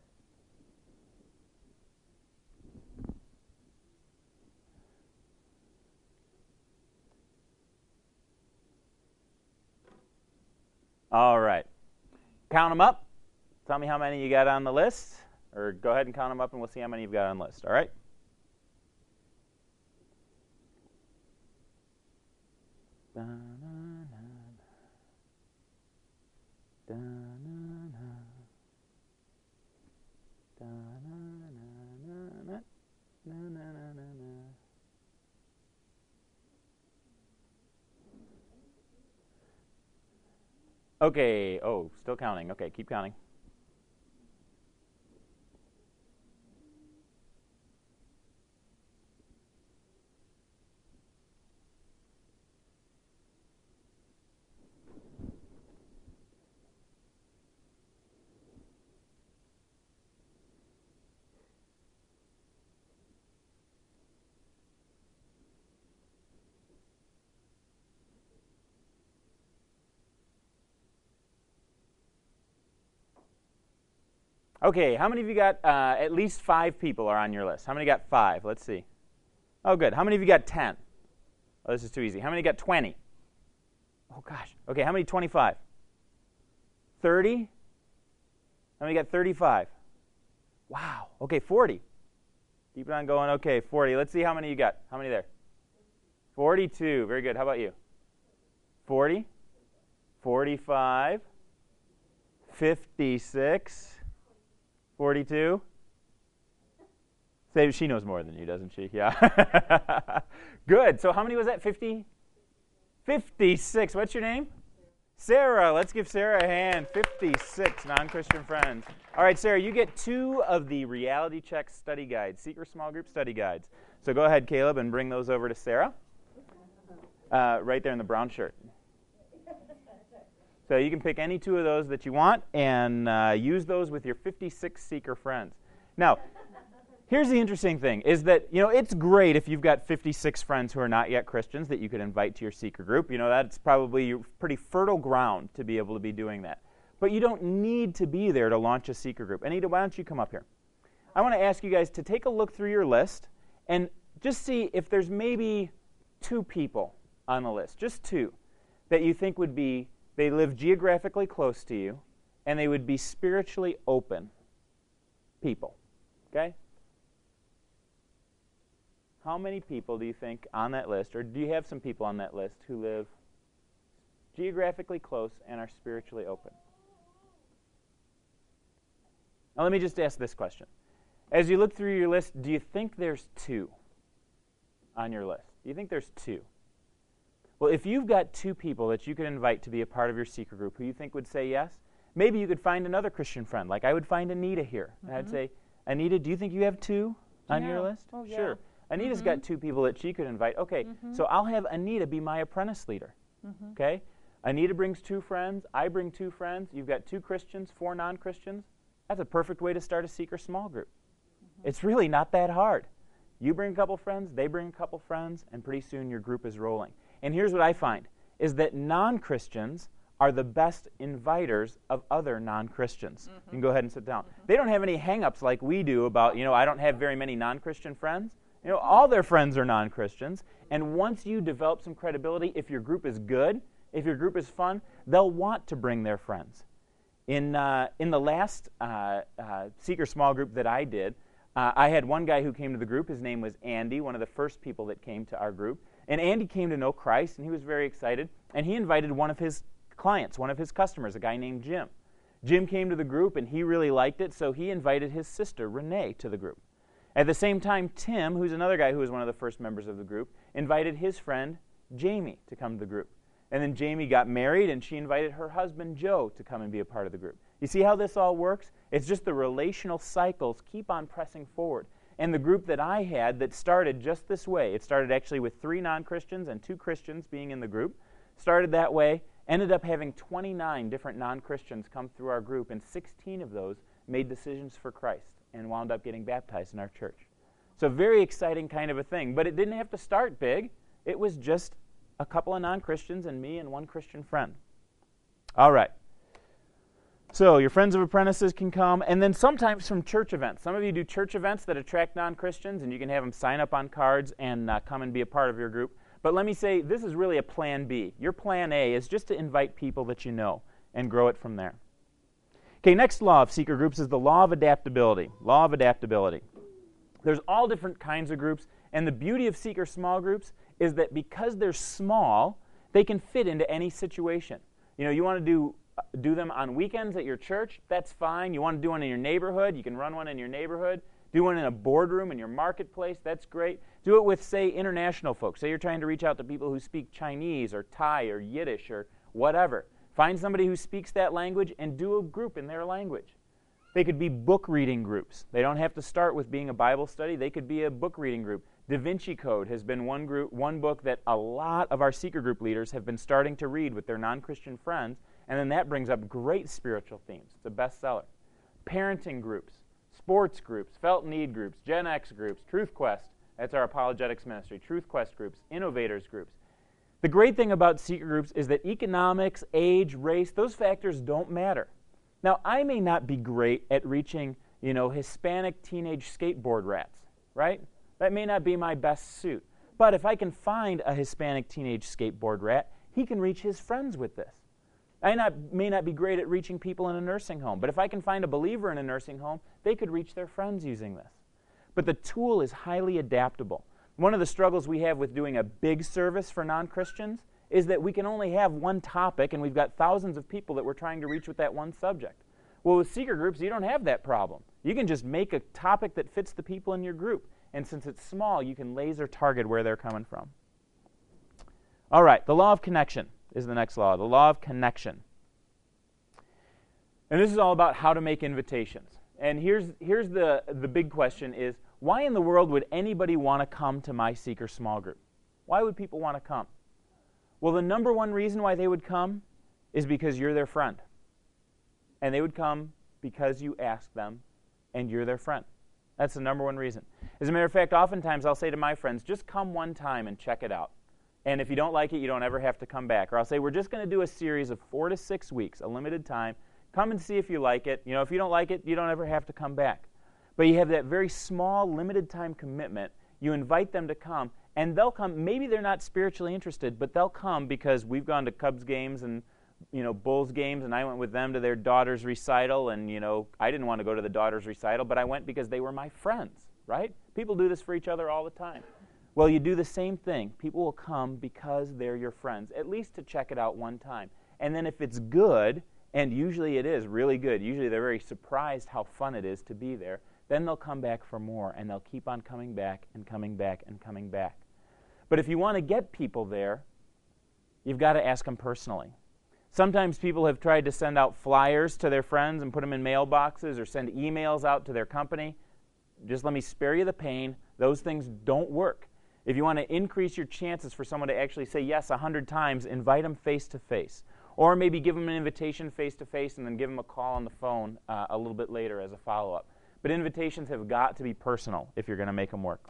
All right. Count them up. Tell me how many you got on the list. Or go ahead and count them up and we'll see how many you've got on the list. All right? Okay. Oh, still counting. Okay, keep counting. Okay, how many of you got at least 5 people are on your list? How many got 5? Let's see. Oh, good. How many of you got 10? Oh, this is too easy. How many got 20? Oh, gosh. Okay, how many 25? 30? How many got 35? Wow. Okay, 40. Keep it on going. Okay, 40. Let's see how many you got. How many there? 42. Very good. How about you? 40? 45? 56? 42? Say she knows more than you, doesn't she? Yeah. Good. So how many was that? 50? 56. What's your name? Sarah. Let's give Sarah a hand. 56 non-Christian friends. All right, Sarah, you get 2 of the Reality Check study guides, Seeker Small Group study guides. So go ahead, Caleb, and bring those over to Sarah. Right there in the brown shirt. So you can pick any 2 of those that you want and use those with your 56 seeker friends. Now, here's the interesting thing, is that, it's great if you've got 56 friends who are not yet Christians that you could invite to your seeker group. That's probably pretty fertile ground to be able to be doing that. But you don't need to be there to launch a seeker group. Anita, why don't you come up here? I want to ask you guys to take a look through your list and just see if there's maybe 2 people on the list, just 2, that you think would be, they live geographically close to you, and they would be spiritually open people. Okay? How many people do you think on that list, or do you have some people on that list who live geographically close and are spiritually open? Now let me just ask this question. As you look through your list, do you think there's 2 on your list? Do you think there's 2? Well, if you've got 2 people that you could invite to be a part of your seeker group who you think would say yes, maybe you could find another Christian friend. Like I would find Anita here. Mm-hmm. And I'd say, Anita, do you think you have 2 on your list? Oh, yeah. Sure. Anita's got 2 people that she could invite. Okay, so I'll have Anita be my apprentice leader. Okay? Anita brings 2 friends. I bring 2 friends. You've got 2 Christians, 4 non-Christians. That's a perfect way to start a seeker small group. It's really not that hard. You bring a couple friends, they bring a couple friends, and pretty soon your group is rolling. And here's what I find, is that non-Christians are the best inviters of other non-Christians. You can go ahead and sit down. They don't have any hang-ups like we do about, I don't have very many non-Christian friends. All their friends are non-Christians. And once you develop some credibility, if your group is good, if your group is fun, they'll want to bring their friends. In the last seeker small group that I did, I had one guy who came to the group. His name was Andy, one of the first people that came to our group. And Andy came to know Christ, and he was very excited. And he invited one of his clients, one of his customers, a guy named Jim. Jim came to the group, and he really liked it, so he invited his sister, Renee, to the group. At the same time, Tim, who's another guy who was one of the first members of the group, invited his friend, Jamie, to come to the group. And then Jamie got married, and she invited her husband, Joe, to come and be a part of the group. You see how this all works? It's just the relational cycles keep on pressing forward. And the group that I had that started just this way, it started actually with 3 non-Christians and 2 Christians being in the group, started that way, ended up having 29 different non-Christians come through our group, and 16 of those made decisions for Christ and wound up getting baptized in our church. So very exciting kind of a thing. But it didn't have to start big. It was just a couple of non-Christians and me and 1 Christian friend. All right. So your Friends of Apprentices can come, and then sometimes from church events. Some of you do church events that attract non-Christians, and you can have them sign up on cards and come and be a part of your group. But let me say, this is really a plan B. Your plan A is just to invite people that you know and grow it from there. Okay, next law of seeker groups is the law of adaptability. Law of adaptability. There's all different kinds of groups, and the beauty of seeker small groups is that because they're small, they can fit into any situation. You know, you want to do them on weekends at your church, that's fine. You want to do one in your neighborhood, you can run one in your neighborhood. Do one in a boardroom in your marketplace, that's great. Do it with, say, international folks. Say you're trying to reach out to people who speak Chinese or Thai or Yiddish or whatever. Find somebody who speaks that language and do a group in their language. They could be book reading groups. They don't have to start with being a Bible study. They could be a book reading group. Da Vinci Code has been one book that a lot of our seeker group leaders have been starting to read with their non-Christian friends, and then that brings up great spiritual themes. It's a bestseller. Parenting groups, sports groups, felt need groups, Gen X groups, Truth Quest, that's our apologetics ministry, Truth Quest groups, innovators groups. The great thing about seeker groups is that economics, age, race, those factors don't matter. Now, I may not be great at reaching, Hispanic teenage skateboard rats, right? That may not be my best suit. But if I can find a Hispanic teenage skateboard rat, he can reach his friends with this. I may not be great at reaching people in a nursing home, but if I can find a believer in a nursing home, they could reach their friends using this. But the tool is highly adaptable. One of the struggles we have with doing a big service for non-Christians is that we can only have one topic, and we've got thousands of people that we're trying to reach with that one subject. Well, with seeker groups, you don't have that problem. You can just make a topic that fits the people in your group, and since it's small, you can laser target where they're coming from. All right, the law of connection is the next law, the law of connection. And this is all about how to make invitations. And here's the big question is, why in the world would anybody want to come to my seeker small group? Why would people want to come? Well, the number one reason why they would come is because you're their friend. And they would come because you asked them and you're their friend. That's the number one reason. As a matter of fact, oftentimes I'll say to my friends, just come one time and check it out. And if you don't like it, you don't ever have to come back. Or I'll say, we're just going to do a series of 4 to 6 weeks, a limited time. Come and see if you like it. If you don't like it, you don't ever have to come back. But you have that very small, limited time commitment. You invite them to come, and they'll come. Maybe they're not spiritually interested, but they'll come because we've gone to Cubs games and Bulls games, and I went with them to their daughter's recital, and I didn't want to go to the daughter's recital, but I went because they were my friends, right? People do this for each other all the time. Well, you do the same thing. People will come because they're your friends, at least to check it out one time. And then if it's good, and usually it is really good, usually they're very surprised how fun it is to be there, then they'll come back for more, and they'll keep on coming back and coming back and coming back. But if you want to get people there, you've got to ask them personally. Sometimes people have tried to send out flyers to their friends and put them in mailboxes or send emails out to their company. Just let me spare you the pain. Those things don't work. If you want to increase your chances for someone to actually say yes 100 times, invite them face-to-face. Or maybe give them an invitation face-to-face and then give them a call on the phone a little bit later as a follow-up. But invitations have got to be personal if you're going to make them work.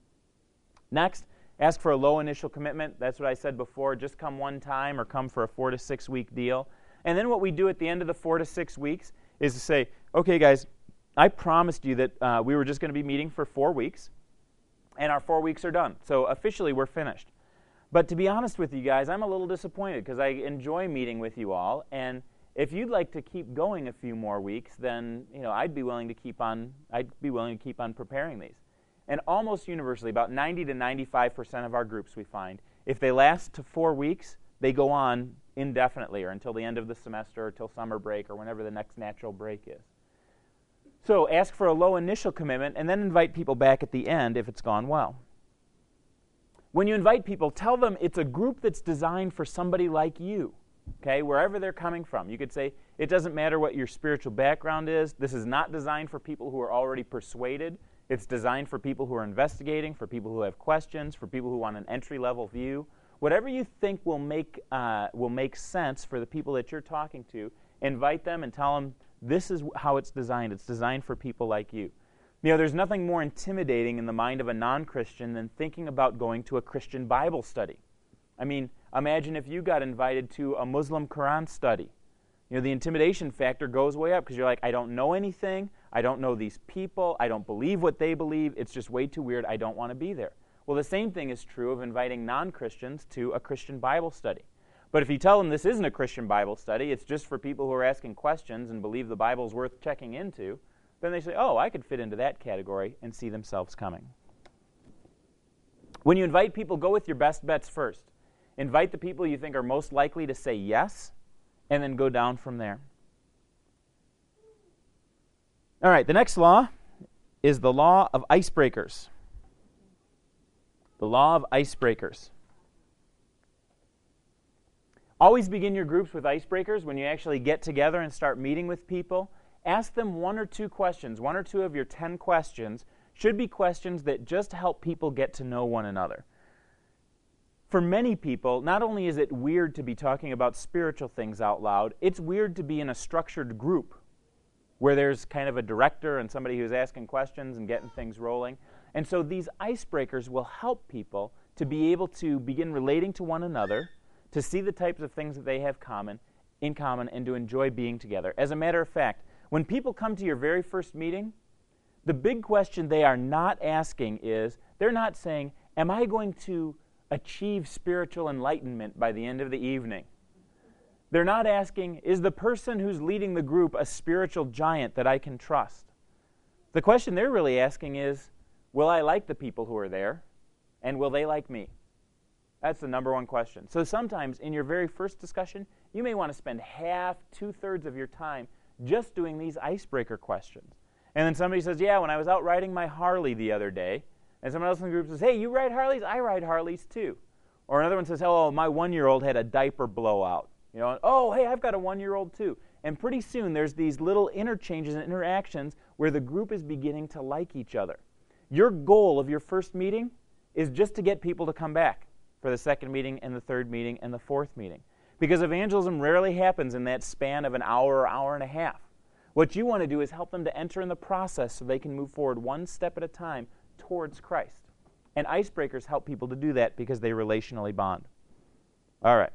Next, ask for a low initial commitment. That's what I said before. Just come one time or come for a 4 to 6 week deal. And then what we do at the end of the 4 to 6 weeks is to say, okay, guys, I promised you that we were just going to be meeting for 4 weeks, and our 4 weeks are done. So officially, we're finished. But to be honest with you guys, I'm a little disappointed because I enjoy meeting with you all, and if you'd like to keep going a few more weeks, then I'd be willing to keep on preparing these. And almost universally, about 90 to 95% of our groups we find, if they last to 4 weeks, they go on indefinitely or until the end of the semester or till summer break or whenever the next natural break is. So ask for a low initial commitment and then invite people back at the end if it's gone well. When you invite people, tell them it's a group that's designed for somebody like you, okay, wherever they're coming from. You could say, it doesn't matter what your spiritual background is. This is not designed for people who are already persuaded. It's designed for people who are investigating, for people who have questions, for people who want an entry-level view. Whatever you think will make sense for the people that you're talking to, invite them and tell them this is how it's designed. It's designed for people like you. You know, there's nothing more intimidating in the mind of a non-Christian than thinking about going to a Christian Bible study. I mean, imagine if you got invited to a Muslim Quran study. You know, the intimidation factor goes way up because you're like, I don't know anything. I don't know these people. I don't believe what they believe. It's just way too weird. I don't want to be there. Well, the same thing is true of inviting non-Christians to a Christian Bible study. But if you tell them this isn't a Christian Bible study, it's just for people who are asking questions and believe the Bible's worth checking into, then they say, oh, I could fit into that category and see themselves coming. When you invite people, go with your best bets first. Invite the people you think are most likely to say yes, and then go down from there. All right, the next law is the law of icebreakers. The law of icebreakers. Always begin your groups with icebreakers. When you actually get together and start meeting with people, ask them one or two questions. One or two of your 10 questions should be questions that just help people get to know one another. For many people, not only is it weird to be talking about spiritual things out loud, it's weird to be in a structured group where there's kind of a director and somebody who's asking questions and getting things rolling. And so these icebreakers will help people to be able to begin relating to one another, to see the types of things that they have in common, and to enjoy being together. As a matter of fact, when people come to your very first meeting, the big question they are not asking is, they're not saying, am I going to achieve spiritual enlightenment by the end of the evening? They're not asking, is the person who's leading the group a spiritual giant that I can trust? The question they're really asking is, will I like the people who are there, and will they like me? That's the number one question. So sometimes in your very first discussion, you may want to spend half, 2/3 of your time just doing these icebreaker questions. And then somebody says, yeah, when I was out riding my Harley the other day, and someone else in the group says, hey, you ride Harleys? I ride Harleys too. Or another one says, oh, my 1-year-old had a diaper blowout. You know, oh, hey, I've got a 1-year-old too. And pretty soon there's these little interchanges and interactions where the group is beginning to like each other. Your goal of your first meeting is just to get people to come back for the second meeting and the third meeting and the fourth meeting. Because evangelism rarely happens in that span of an hour or hour and a half. What you want to do is help them to enter in the process so they can move forward one step at a time towards Christ. And icebreakers help people to do that because they relationally bond. All right.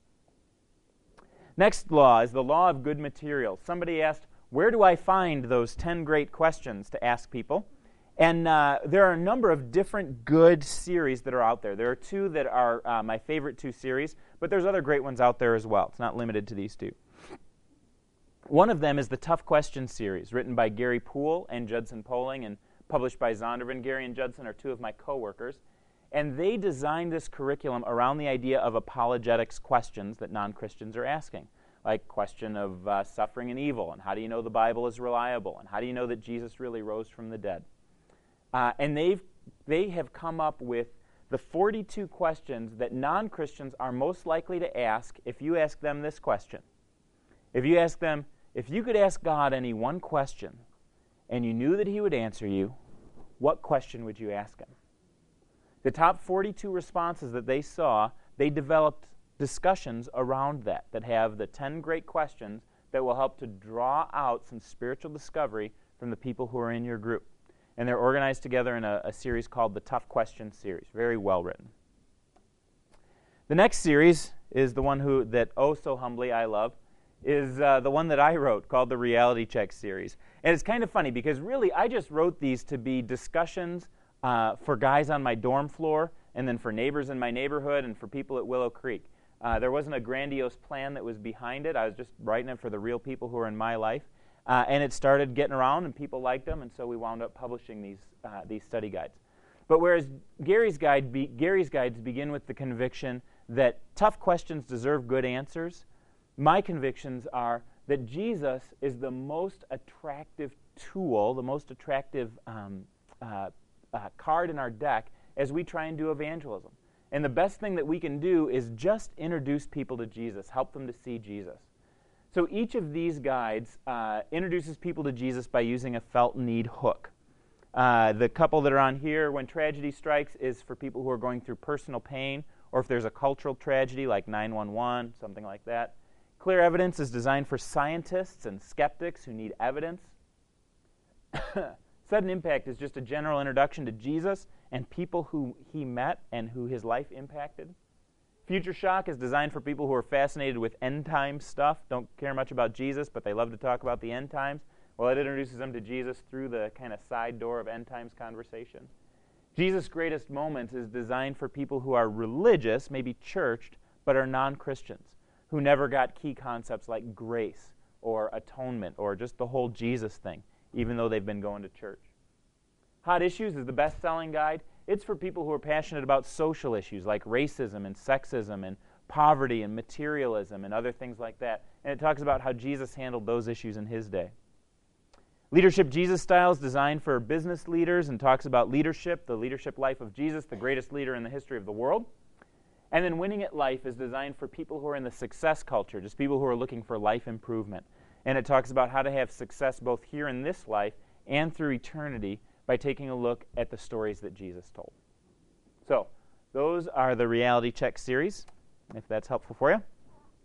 Next law is the law of good materials. Somebody asked, where do I find those 10 great questions to ask people? And there are a number of different good series that are out there. There are two that are my favorite two series, but there's other great ones out there as well. It's not limited to these two. One of them is the Tough Questions series, written by Gary Poole and Judson Poling and published by Zondervan. Gary and Judson are two of my coworkers. And they designed this curriculum around the idea of apologetics questions that non-Christians are asking, like question of suffering and evil, and how do you know the Bible is reliable, and how do you know that Jesus really rose from the dead? And they have come up with the 42 questions that non-Christians are most likely to ask if you ask them this question. If you ask them, if you could ask God any one question and you knew that He would answer you, what question would you ask Him? The top 42 responses that they saw, they developed discussions around that have the 10 great questions that will help to draw out some spiritual discovery from the people who are in your group. And they're organized together in a series called the Tough Questions series. Very well written. The next series is the one that oh so humbly I love, is the one that I wrote called the Reality Check series. And it's kind of funny because really I just wrote these to be discussions for guys on my dorm floor, and then for neighbors in my neighborhood, and for people at Willow Creek. There wasn't a grandiose plan that was behind it. I was just writing it for the real people who are in my life. And it started getting around, and people liked them, and so we wound up publishing these study guides. But whereas Gary's guides begin with the conviction that tough questions deserve good answers, my convictions are that Jesus is the most attractive tool, the most attractive card in our deck as we try and do evangelism. And the best thing that we can do is just introduce people to Jesus, help them to see Jesus. So each of these guides introduces people to Jesus by using a felt need hook. The couple that are on here, when tragedy strikes, is for people who are going through personal pain, or if there's a cultural tragedy like 9/11, something like that. Clear evidence is designed for scientists and skeptics who need evidence. Sudden impact is just a general introduction to Jesus and people who he met and who his life impacted. Future shock is designed for people who are fascinated with end time stuff, don't care much about Jesus, but they love to talk about the end times. Well, it introduces them to Jesus through the kind of side door of end times conversation. Jesus' Greatest Moments is designed for people who are religious, maybe churched, but are non-Christians, who never got key concepts like grace or atonement or just the whole Jesus thing, even though they've been going to church. Hot Issues is the best-selling guide. It's for people who are passionate about social issues like racism and sexism and poverty and materialism and other things like that. And it talks about how Jesus handled those issues in his day. Leadership Jesus Style is designed for business leaders and talks about leadership, the leadership life of Jesus, the greatest leader in the history of the world. And then Winning at Life is designed for people who are in the success culture, just people who are looking for life improvement. And it talks about how to have success both here in this life and through eternity by taking a look at the stories that Jesus told. So, those are the Reality Check series, if that's helpful for you.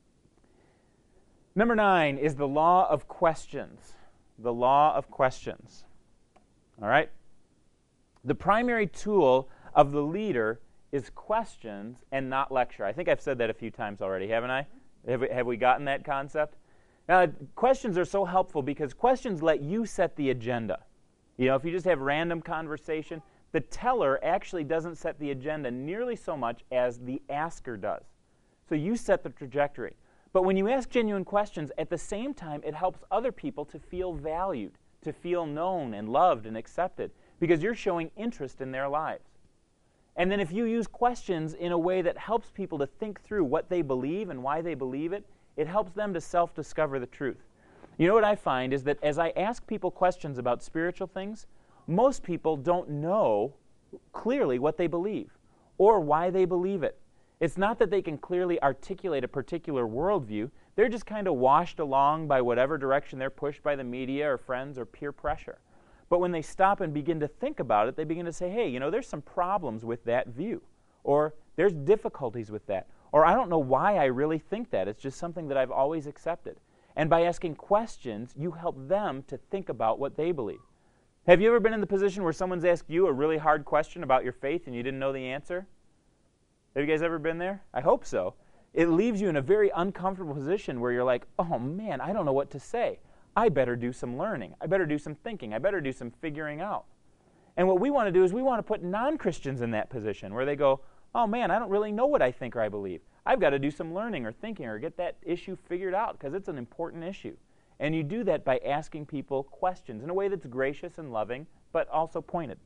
Number 9 is the law of questions. The law of questions. All right? The primary tool of the leader is questions and not lecture. I think I've said that a few times already, haven't I? Have we gotten that concept? Now, questions are so helpful because questions let you set the agenda. You know, if you just have random conversation, the teller actually doesn't set the agenda nearly so much as the asker does. So you set the trajectory. But when you ask genuine questions, at the same time, it helps other people to feel valued, to feel known and loved and accepted, because you're showing interest in their lives. And then if you use questions in a way that helps people to think through what they believe and why they believe it, it helps them to self-discover the truth. You know what I find is that as I ask people questions about spiritual things, most people don't know clearly what they believe or why they believe it. It's not that they can clearly articulate a particular worldview. They're just kind of washed along by whatever direction they're pushed by the media or friends or peer pressure. But when they stop and begin to think about it, they begin to say, hey, you know, there's some problems with that view. Or there's difficulties with that. Or I don't know why I really think that. It's just something that I've always accepted. And by asking questions, you help them to think about what they believe. Have you ever been in the position where someone's asked you a really hard question about your faith and you didn't know the answer? Have you guys ever been there? I hope so. It leaves you in a very uncomfortable position where you're like, oh man, I don't know what to say. I better do some learning. I better do some thinking. I better do some figuring out. And what we want to do is we want to put non-Christians in that position where they go, oh man, I don't really know what I think or I believe. I've got to do some learning or thinking or get that issue figured out because it's an important issue. And you do that by asking people questions in a way that's gracious and loving, but also pointed.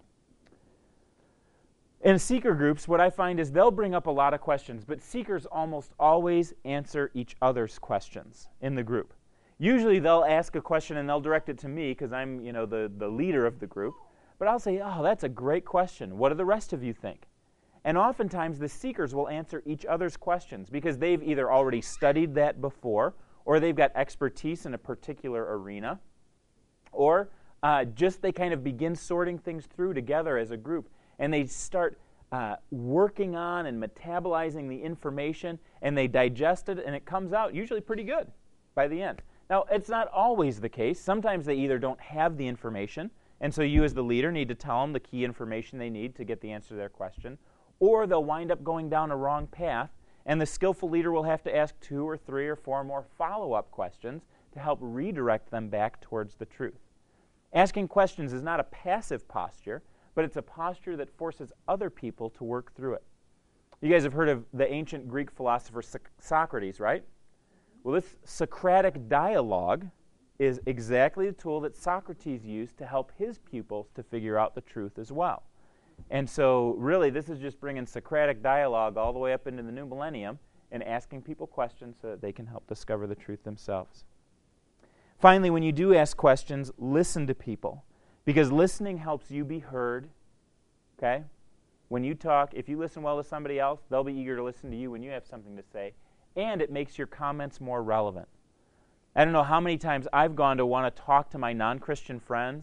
In seeker groups, what I find is they'll bring up a lot of questions, but seekers almost always answer each other's questions in the group. Usually they'll ask a question and they'll direct it to me because I'm, you know, the leader of the group. But I'll say, oh, that's a great question. What do the rest of you think? And oftentimes the seekers will answer each other's questions because they've either already studied that before or they've got expertise in a particular arena or just they kind of begin sorting things through together as a group and they start working on and metabolizing the information and they digest it and it comes out usually pretty good by the end. Now, it's not always the case. Sometimes they either don't have the information and so you as the leader need to tell them the key information they need to get the answer to their question. Or they'll wind up going down a wrong path, and the skillful leader will have to ask 2 or 3 or 4 more follow-up questions to help redirect them back towards the truth. Asking questions is not a passive posture, but it's a posture that forces other people to work through it. You guys have heard of the ancient Greek philosopher Socrates, right? Well, this Socratic dialogue is exactly the tool that Socrates used to help his pupils to figure out the truth as well. And so, really, this is just bringing Socratic dialogue all the way up into the new millennium and asking people questions so that they can help discover the truth themselves. Finally, when you do ask questions, listen to people, because listening helps you be heard, okay? When you talk, if you listen well to somebody else, they'll be eager to listen to you when you have something to say, and it makes your comments more relevant. I don't know how many times I've gone to want to talk to my non-Christian friends,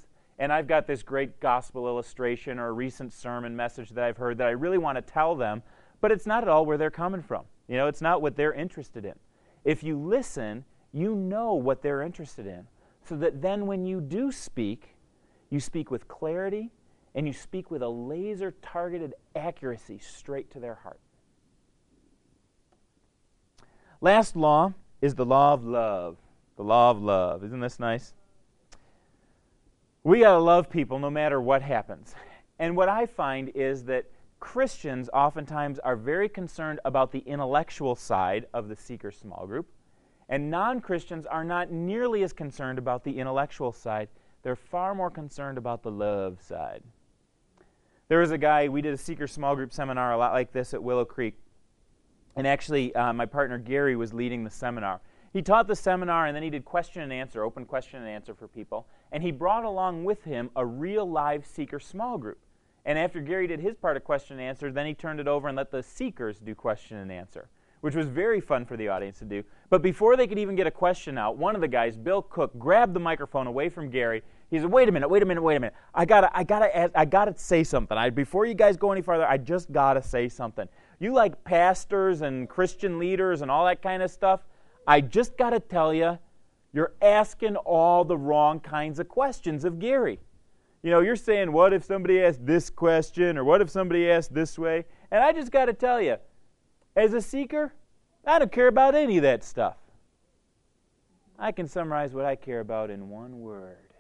and I've got this great gospel illustration or a recent sermon message that I've heard that I really want to tell them, but it's not at all where they're coming from. It's not what they're interested in. If you listen, you know what they're interested in, so that then when you do speak, you speak with clarity, and you speak with a laser-targeted accuracy straight to their heart. Last law is the law of love. The law of love. Isn't this nice? We got to love people no matter what happens. And what I find is that Christians oftentimes are very concerned about the intellectual side of the seeker small group, and non-Christians are not nearly as concerned about the intellectual side. They're far more concerned about the love side. There was a guy, we did a seeker small group seminar a lot like this at Willow Creek, and actually my partner Gary was leading the seminar. He taught the seminar, and then he did question and answer, open question and answer for people, and he brought along with him a real live seeker small group. And after Gary did his part of question and answer, then he turned it over and let the seekers do question and answer, which was very fun for the audience to do. But before they could even get a question out, one of the guys, Bill Cook, grabbed the microphone away from Gary. He said, wait a minute. I gotta say something. Before you guys go any farther, I just gotta say something. You like pastors and Christian leaders and all that kind of stuff? I just gotta tell you, you're asking all the wrong kinds of questions of Gary. You're saying, what if somebody asked this question, or what if somebody asked this way? And I just got to tell you, as a seeker, I don't care about any of that stuff. I can summarize what I care about in one word.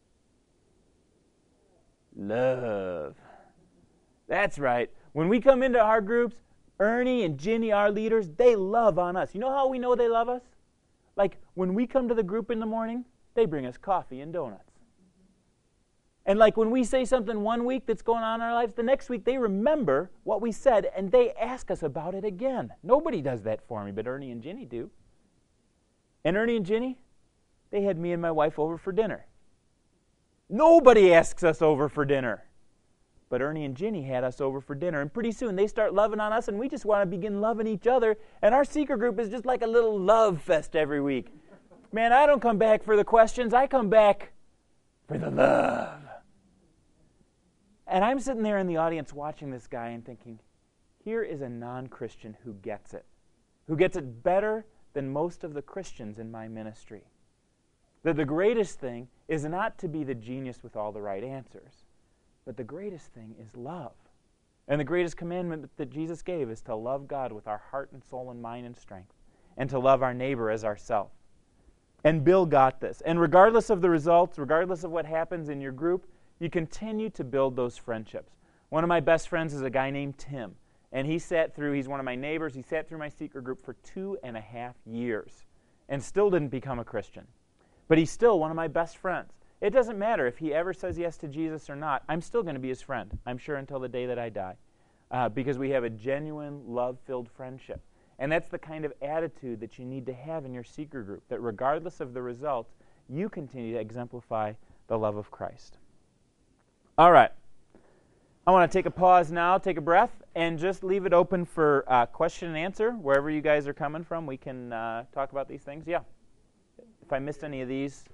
Love. That's right. When we come into our groups, Ernie and Ginny, our leaders, they love on us. You know how we know they love us? Like, when we come to the group in the morning, they bring us coffee and donuts. And like when we say something one week that's going on in our lives, the next week they remember what we said and they ask us about it again. Nobody does that for me, but Ernie and Ginny do. And Ernie and Ginny, they had me and my wife over for dinner. Nobody asks us over for dinner. But Ernie and Ginny had us over for dinner, and pretty soon they start loving on us, and we just want to begin loving each other, and our seeker group is just like a little love fest every week. Man, I don't come back for the questions, I come back for the love. And I'm sitting there in the audience watching this guy and thinking, here is a non-Christian who gets it better than most of the Christians in my ministry. That the greatest thing is not to be the genius with all the right answers, but the greatest thing is love. And the greatest commandment that Jesus gave is to love God with our heart and soul and mind and strength, and to love our neighbor as ourselves. And Bill got this. And regardless of the results, regardless of what happens in your group, you continue to build those friendships. One of my best friends is a guy named Tim. And he's one of my neighbors. He sat through my seeker group for 2.5 years and still didn't become a Christian. But he's still one of my best friends. It doesn't matter if he ever says yes to Jesus or not. I'm still going to be his friend, I'm sure, until the day that I die. Because we have a genuine, love-filled friendship. And that's the kind of attitude that you need to have in your seeker group, that regardless of the results, you continue to exemplify the love of Christ. All right. I want to take a pause now, take a breath, and just leave it open for question and answer. Wherever you guys are coming from, we can talk about these things. Yeah. If I missed any of these.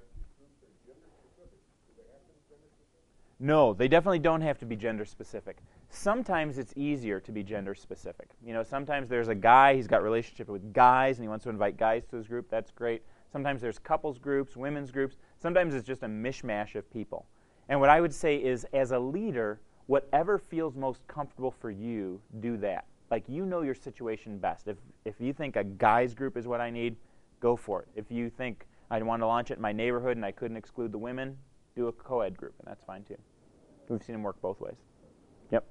No, they definitely don't have to be gender specific. Sometimes it's easier to be gender specific. Sometimes there's a guy, he's got a relationship with guys, and he wants to invite guys to his group. That's great. Sometimes there's couples groups, women's groups. Sometimes it's just a mishmash of people. And what I would say is, as a leader, whatever feels most comfortable for you, do that. Like, you know your situation best. If you think a guy's group is what I need, go for it. If you think I want to launch it in my neighborhood and I couldn't exclude the women, do a co-ed group, and that's fine too. We've seen them work both ways. Yep.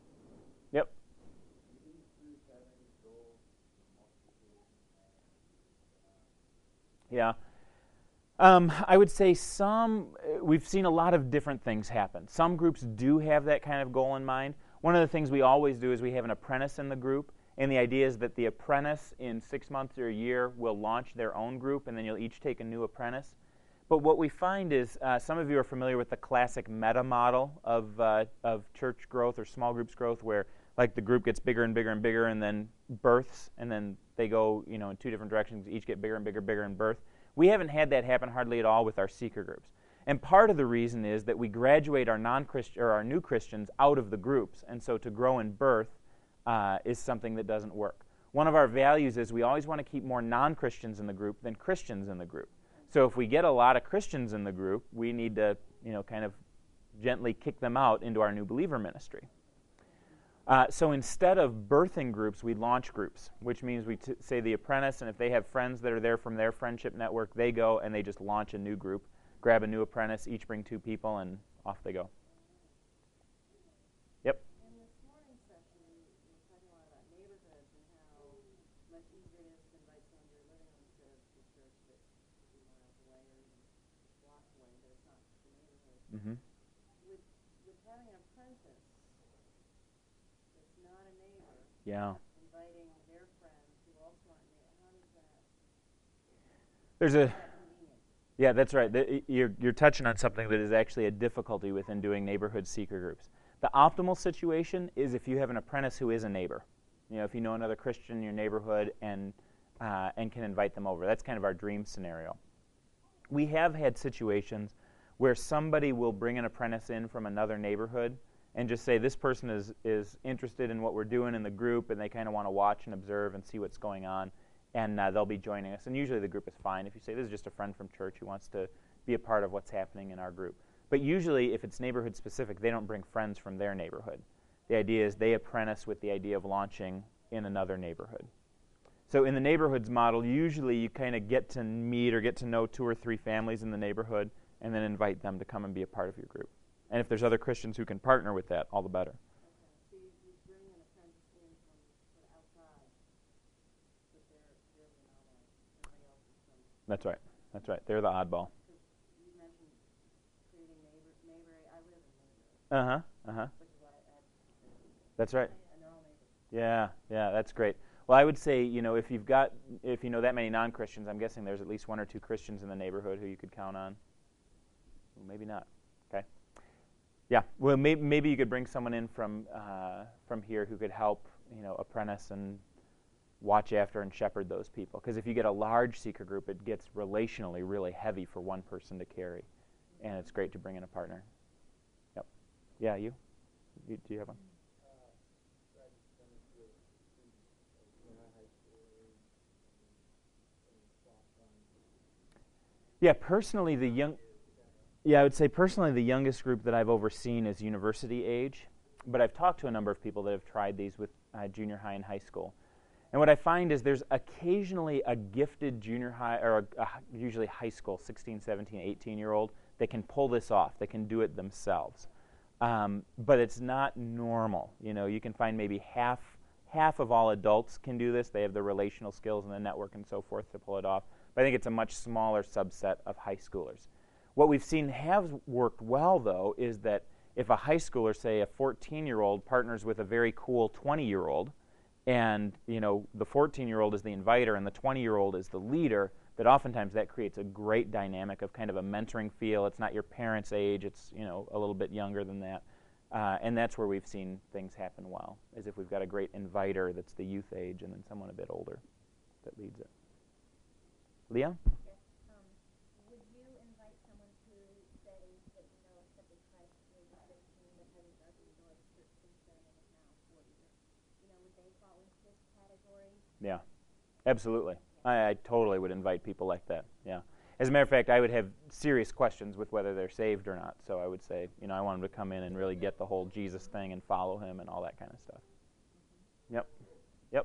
Yeah. I would say we've seen a lot of different things happen. Some groups do have that kind of goal in mind. One of the things we always do is we have an apprentice in the group, and the idea is that the apprentice in 6 months or a year will launch their own group, and then you'll each take a new apprentice. But what we find is, some of you are familiar with the classic meta model of church growth or small groups growth, where like the group gets bigger and bigger and bigger and then births, and then they go in two different directions, each get bigger and bigger and birth. We haven't had that happen hardly at all with our seeker groups. And part of the reason is that we graduate our non-Christian or our new Christians out of the groups, and so to grow in birth is something that doesn't work. One of our values is we always want to keep more non-Christians in the group than Christians in the group. So if we get a lot of Christians in the group, we need to, kind of gently kick them out into our new believer ministry. So instead of birthing groups, we launch groups, which means we say the apprentice, and if they have friends that are there from their friendship network, they go and they just launch a new group, grab a new apprentice, each bring 2 people, and off they go. Yep. In this morning session, you were talking a lot about neighborhoods and how much easier it is to invite someone to your living room instead of the church that's a few miles away or even a block away, but it's not the neighborhood. Mm-hmm. With having an apprentice that's not a neighbor, Yeah. inviting their friends who also aren't neighbors, how does that? There's a. Convenient. Yeah, that's right. You're touching on something that is actually a difficulty within doing neighborhood seeker groups. The optimal situation is if you have an apprentice who is a neighbor. If you know another Christian in your neighborhood and can invite them over. That's kind of our dream scenario. We have had situations where somebody will bring an apprentice in from another neighborhood and just say this person is interested in what we're doing in the group, and they kind of want to watch and observe and see what's going on, and they'll be joining us. And usually the group is fine if you say this is just a friend from church who wants to be a part of what's happening in our group. But usually if it's neighborhood specific, they don't bring friends from their neighborhood. The idea is they apprentice with the idea of launching in another neighborhood. So in the neighborhoods model, usually you kind of get to meet or get to know 2 or 3 families in the neighborhood and then invite them to come and be a part of your group. And if there's other Christians who can partner with that, all the better. Okay, so you bring an apprentice in from sort of outside, but they're the anomaly. Everybody else is from. That's right. That's right. They're the oddball. Because you mentioned creating neighbor. I live in neighborhood. Which is why I add. That's right. And they're all neighbors. Yeah, that's great. Well, I would say, if you know that many non-Christians, I'm guessing there's at least 1 or 2 Christians in the neighborhood who you could count on. Well, maybe not. Okay. Yeah. Well, maybe you could bring someone in from here who could help, apprentice and watch after and shepherd those people. Because if you get a large seeker group, it gets relationally really heavy for one person to carry, and it's great to bring in a partner. Yep. Yeah. You do you have one? Yeah, personally, I would say personally the youngest group that I've overseen is university age, but I've talked to a number of people that have tried these with junior high and high school. And what I find is there's occasionally a gifted junior high, or usually high school, 16, 17, 18-year-old, that can pull this off. They can do it themselves. But it's not normal. You can find maybe half of all adults can do this. They have the relational skills and the network and so forth to pull it off. But I think it's a much smaller subset of high schoolers. What we've seen have worked well, though, is that if a high schooler, say a 14-year-old, partners with a very cool 20-year-old, and the 14-year-old is the inviter and the 20-year-old is the leader, that oftentimes that creates a great dynamic of kind of a mentoring feel. It's not your parents' age, it's a little bit younger than that. And that's where we've seen things happen well, is if we've got a great inviter that's the youth age and then someone a bit older that leads it. Leah? Yes. Would you invite someone who, say, that accepted Christ when they were 15 but hasn't opened the door to church since then and is now 40? Would they fall into this category? Yeah, absolutely. I totally would invite people like that, yeah. As a matter of fact, I would have serious questions with whether they're saved or not. So I would say, I want them to come in and really get the whole Jesus thing and follow him and all that kind of stuff. Yep. Yep.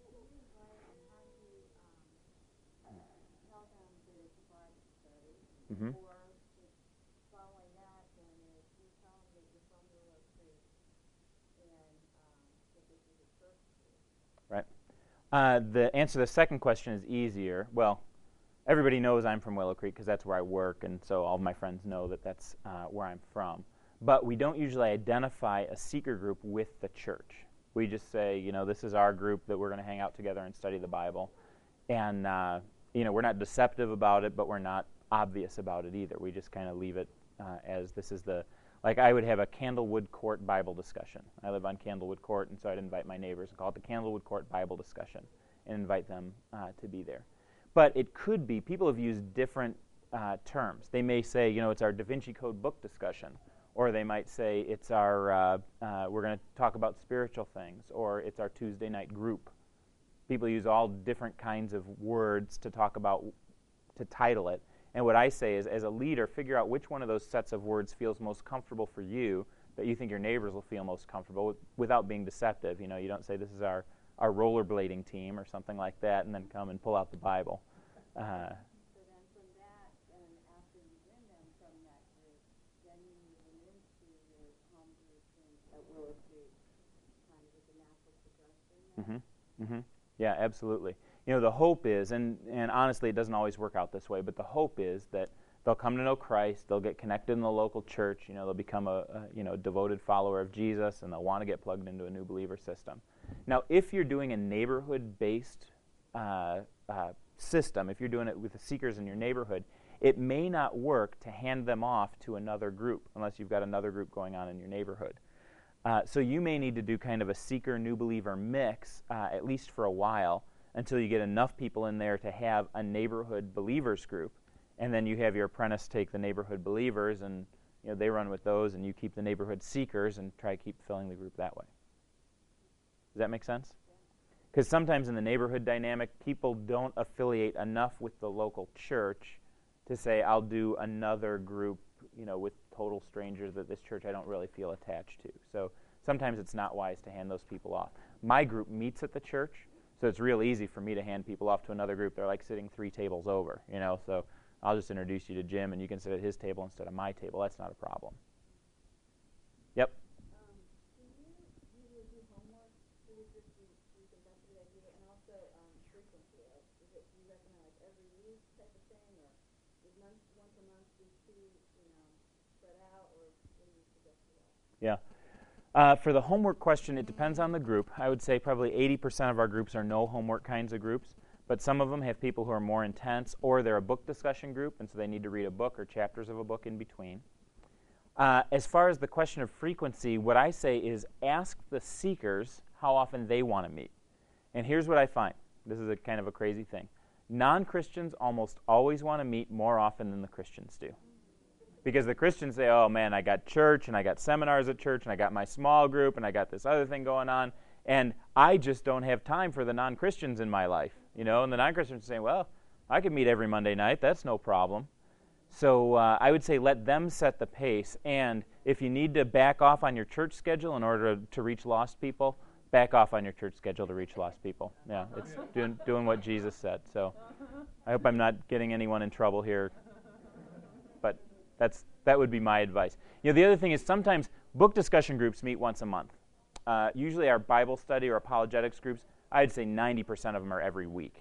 Mm-hmm. Or following that, then is you tell them that you're from Willow Creek and that this is a church school. Right. The answer to the second question is easier. Well, everybody knows I'm from Willow Creek because that's where I work, and so all of my friends know that that's where I'm from. But we don't usually identify a seeker group with the church. We just say, this is our group that we're going to hang out together and study the Bible. And, we're not deceptive about it, but we're not obvious about it either. We just kind of leave it as this is like I would have a Candlewood Court Bible discussion. I live on Candlewood Court, and so I'd invite my neighbors and call it the Candlewood Court Bible discussion and invite them to be there. But it could be, people have used different terms. They may say, it's our Da Vinci Code book discussion, or they might say it's our, we're going to talk about spiritual things, or it's our Tuesday night group. People use all different kinds of words to talk about, to title it. And what I say is, as a leader, figure out which one of those sets of words feels most comfortable for you, that you think your neighbors will feel most comfortable with, without being deceptive. You don't say this is our rollerblading team or something like that, and then come and pull out the Bible. So then from that, and after you win them from that group, then you move them into your home group at Willow Creek, kind of as a natural progression. Yeah, absolutely. The hope is, and honestly it doesn't always work out this way, but the hope is that they'll come to know Christ, they'll get connected in the local church, they'll become a devoted follower of Jesus, and they'll want to get plugged into a new believer system. Now, if you're doing a neighborhood-based system, if you're doing it with the seekers in your neighborhood, it may not work to hand them off to another group unless you've got another group going on in your neighborhood. So you may need to do kind of a seeker, new believer mix, at least for a while, until you get enough people in there to have a neighborhood believers group. And then you have your apprentice take the neighborhood believers, and they run with those, and you keep the neighborhood seekers and try to keep filling the group that way. Does that make sense? Because sometimes in the neighborhood dynamic, people don't affiliate enough with the local church to say, I'll do another group, with total strangers that this church I don't really feel attached to. So sometimes it's not wise to hand those people off. My group meets at the church, so it's real easy for me to hand people off to another group. They're like sitting 3 tables over, so I'll just introduce you to Jim, and you can sit at his table instead of my table. That's not a problem. Yep. Do you usually do homework for your group? Do you think that's a good idea? And also frequency. Do you recommend every week type of thing, or is once a month be too, spread out, or what do you suggest for that? Yeah. For the homework question, it depends on the group. I would say probably 80% of our groups are no homework kinds of groups, but some of them have people who are more intense, or they're a book discussion group, and so they need to read a book or chapters of a book in between. As far as the question of frequency, what I say is ask the seekers how often they want to meet. And here's what I find. This is a kind of a crazy thing. Non-Christians almost always want to meet more often than the Christians do. Because the Christians say, oh man, I got church, and I got seminars at church, and I got my small group, and I got this other thing going on, and I just don't have time for the non-Christians in my life. And the non-Christians say, well, I can meet every Monday night, that's no problem. So I would say let them set the pace, and if you need to back off on your church schedule in order to reach lost people, back off on your church schedule to reach lost people. Yeah, it's doing what Jesus said. So I hope I'm not getting anyone in trouble here, but that would be my advice. The other thing is sometimes book discussion groups meet once a month. Usually our Bible study or apologetics groups, I'd say 90% of them are every week.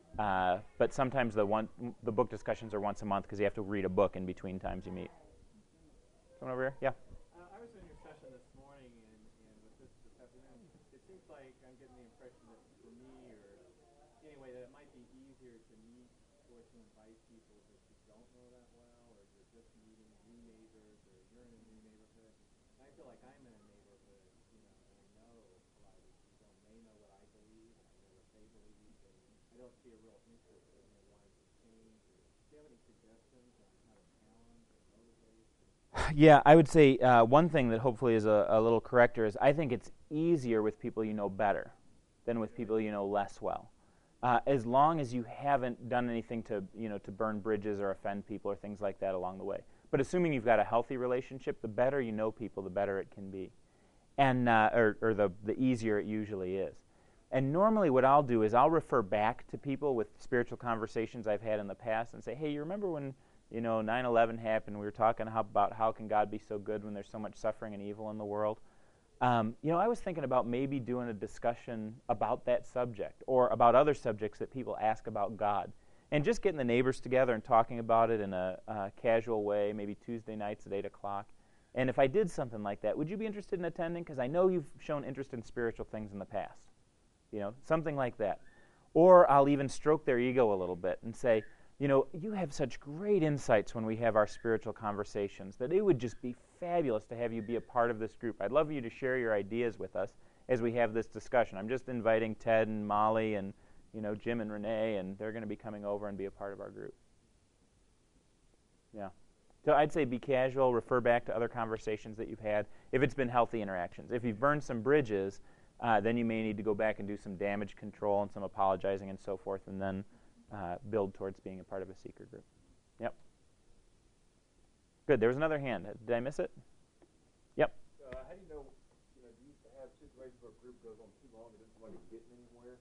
But sometimes the book discussions are once a month because you have to read a book in between times you meet. Someone over here? Yeah. I was in your session this morning, and with this afternoon, it seems like I'm getting the impression that for me, or anyway, that it might be easier to meet or to invite people that you don't know that well, or you're just meeting new neighbors, or you're in a new neighborhood. And I feel like I'm in a neighborhood, and I know a lot of these people, and they know what I believe, and I know what they believe, and I don't see a real interest in wanting to change. Or, do you have any suggestions on how to challenge or motivate? Yeah, I would say one thing that hopefully is a little corrector is I think it's easier with people you know better than with people you know less well. As long as you haven't done anything to burn bridges or offend people or things like that along the way. But assuming you've got a healthy relationship, the better you know people, the better it can be, and or the easier it usually is. And normally what I'll do is I'll refer back to people with spiritual conversations I've had in the past and say, hey, you remember when 9/11 happened? We were talking about how can God be so good when there's so much suffering and evil in the world. I was thinking about maybe doing a discussion about that subject or about other subjects that people ask about God, and just getting the neighbors together and talking about it in a casual way, maybe Tuesday nights at 8 o'clock. And if I did something like that, would you be interested in attending? Because I know you've shown interest in spiritual things in the past. Something like that. Or I'll even stroke their ego a little bit and say, you have such great insights when we have our spiritual conversations that it would just be fabulous to have you be a part of this group. I'd love you to share your ideas with us as we have this discussion. I'm just inviting Ted and Molly and Jim and Renee, and they're going to be coming over and be a part of our group. Yeah. So I'd say be casual, refer back to other conversations that you've had, if it's been healthy interactions. If you've burned some bridges, then you may need to go back and do some damage control and some apologizing and so forth, and then build towards being a part of a seeker group. Yep. Good. There was another hand. Did I miss it? Yep. How do you know, do you have situations where a group goes on too long and doesn't like getting anywhere?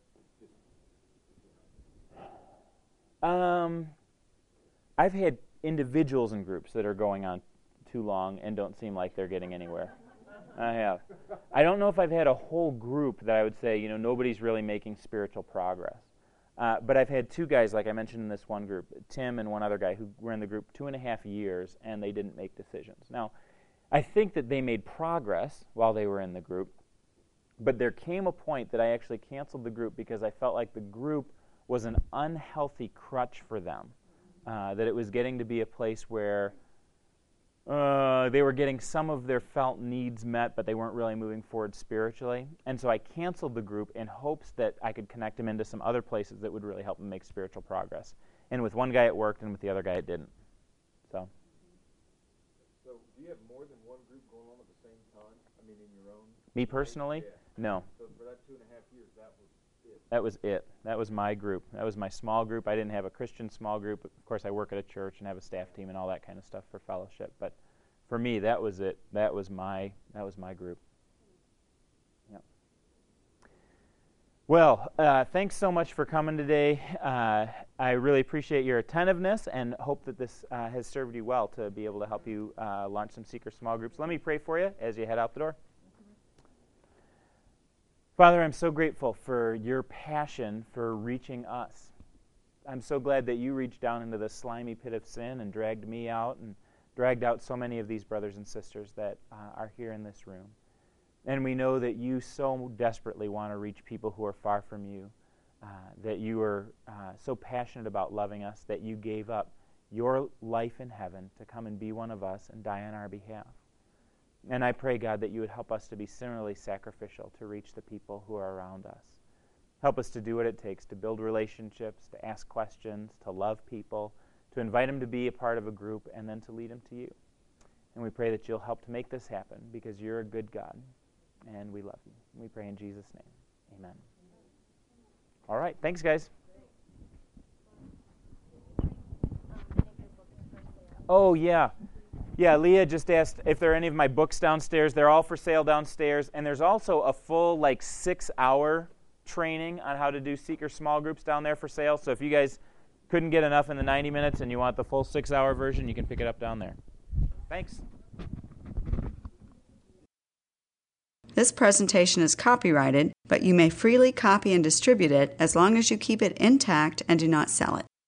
I've had individuals in groups that are going on too long and don't seem like they're getting anywhere. I have. I don't know if I've had a whole group that I would say, nobody's really making spiritual progress. But I've had two guys, like I mentioned in this one group, Tim and one other guy, who were in the group 2.5 years, and they didn't make decisions. Now, I think that they made progress while they were in the group, but there came a point that I actually canceled the group because I felt like the group was an unhealthy crutch for them, that it was getting to be a place where they were getting some of their felt needs met, but they weren't really moving forward spiritually. And so I canceled the group in hopes that I could connect them into some other places that would really help them make spiritual progress. And with one guy it worked, and with the other guy it didn't. So do you have more than one group going on at the same time? I mean, in your own? Me personally? Yeah. No. So for that 2.5 years, that was it? That was it. That was my group. That was my small group. I didn't have a Christian small group. Of course, I work at a church and have a staff team and all that kind of stuff for fellowship. But for me, that was it. That was my group. Yep. Well, thanks so much for coming today. I really appreciate your attentiveness and hope that this has served you well to be able to help you launch some seeker small groups. Let me pray for you as you head out the door. Father, I'm so grateful for your passion for reaching us. I'm so glad that you reached down into the slimy pit of sin and dragged me out and dragged out so many of these brothers and sisters that are here in this room. And we know that you so desperately want to reach people who are far from you, that you are so passionate about loving us that you gave up your life in heaven to come and be one of us and die on our behalf. And I pray, God, that you would help us to be similarly sacrificial to reach the people who are around us. Help us to do what it takes to build relationships, to ask questions, to love people, to invite them to be a part of a group, and then to lead them to you. And we pray that you'll help to make this happen because you're a good God, and we love you. We pray in Jesus' name. Amen. All right. Thanks, guys. Oh, yeah. Yeah, Leah just asked if there are any of my books downstairs. They're all for sale downstairs. And there's also a full, 6-hour training on how to do seeker small groups down there for sale. So if you guys couldn't get enough in the 90 minutes and you want the full 6-hour version, you can pick it up down there. Thanks. This presentation is copyrighted, but you may freely copy and distribute it as long as you keep it intact and do not sell it.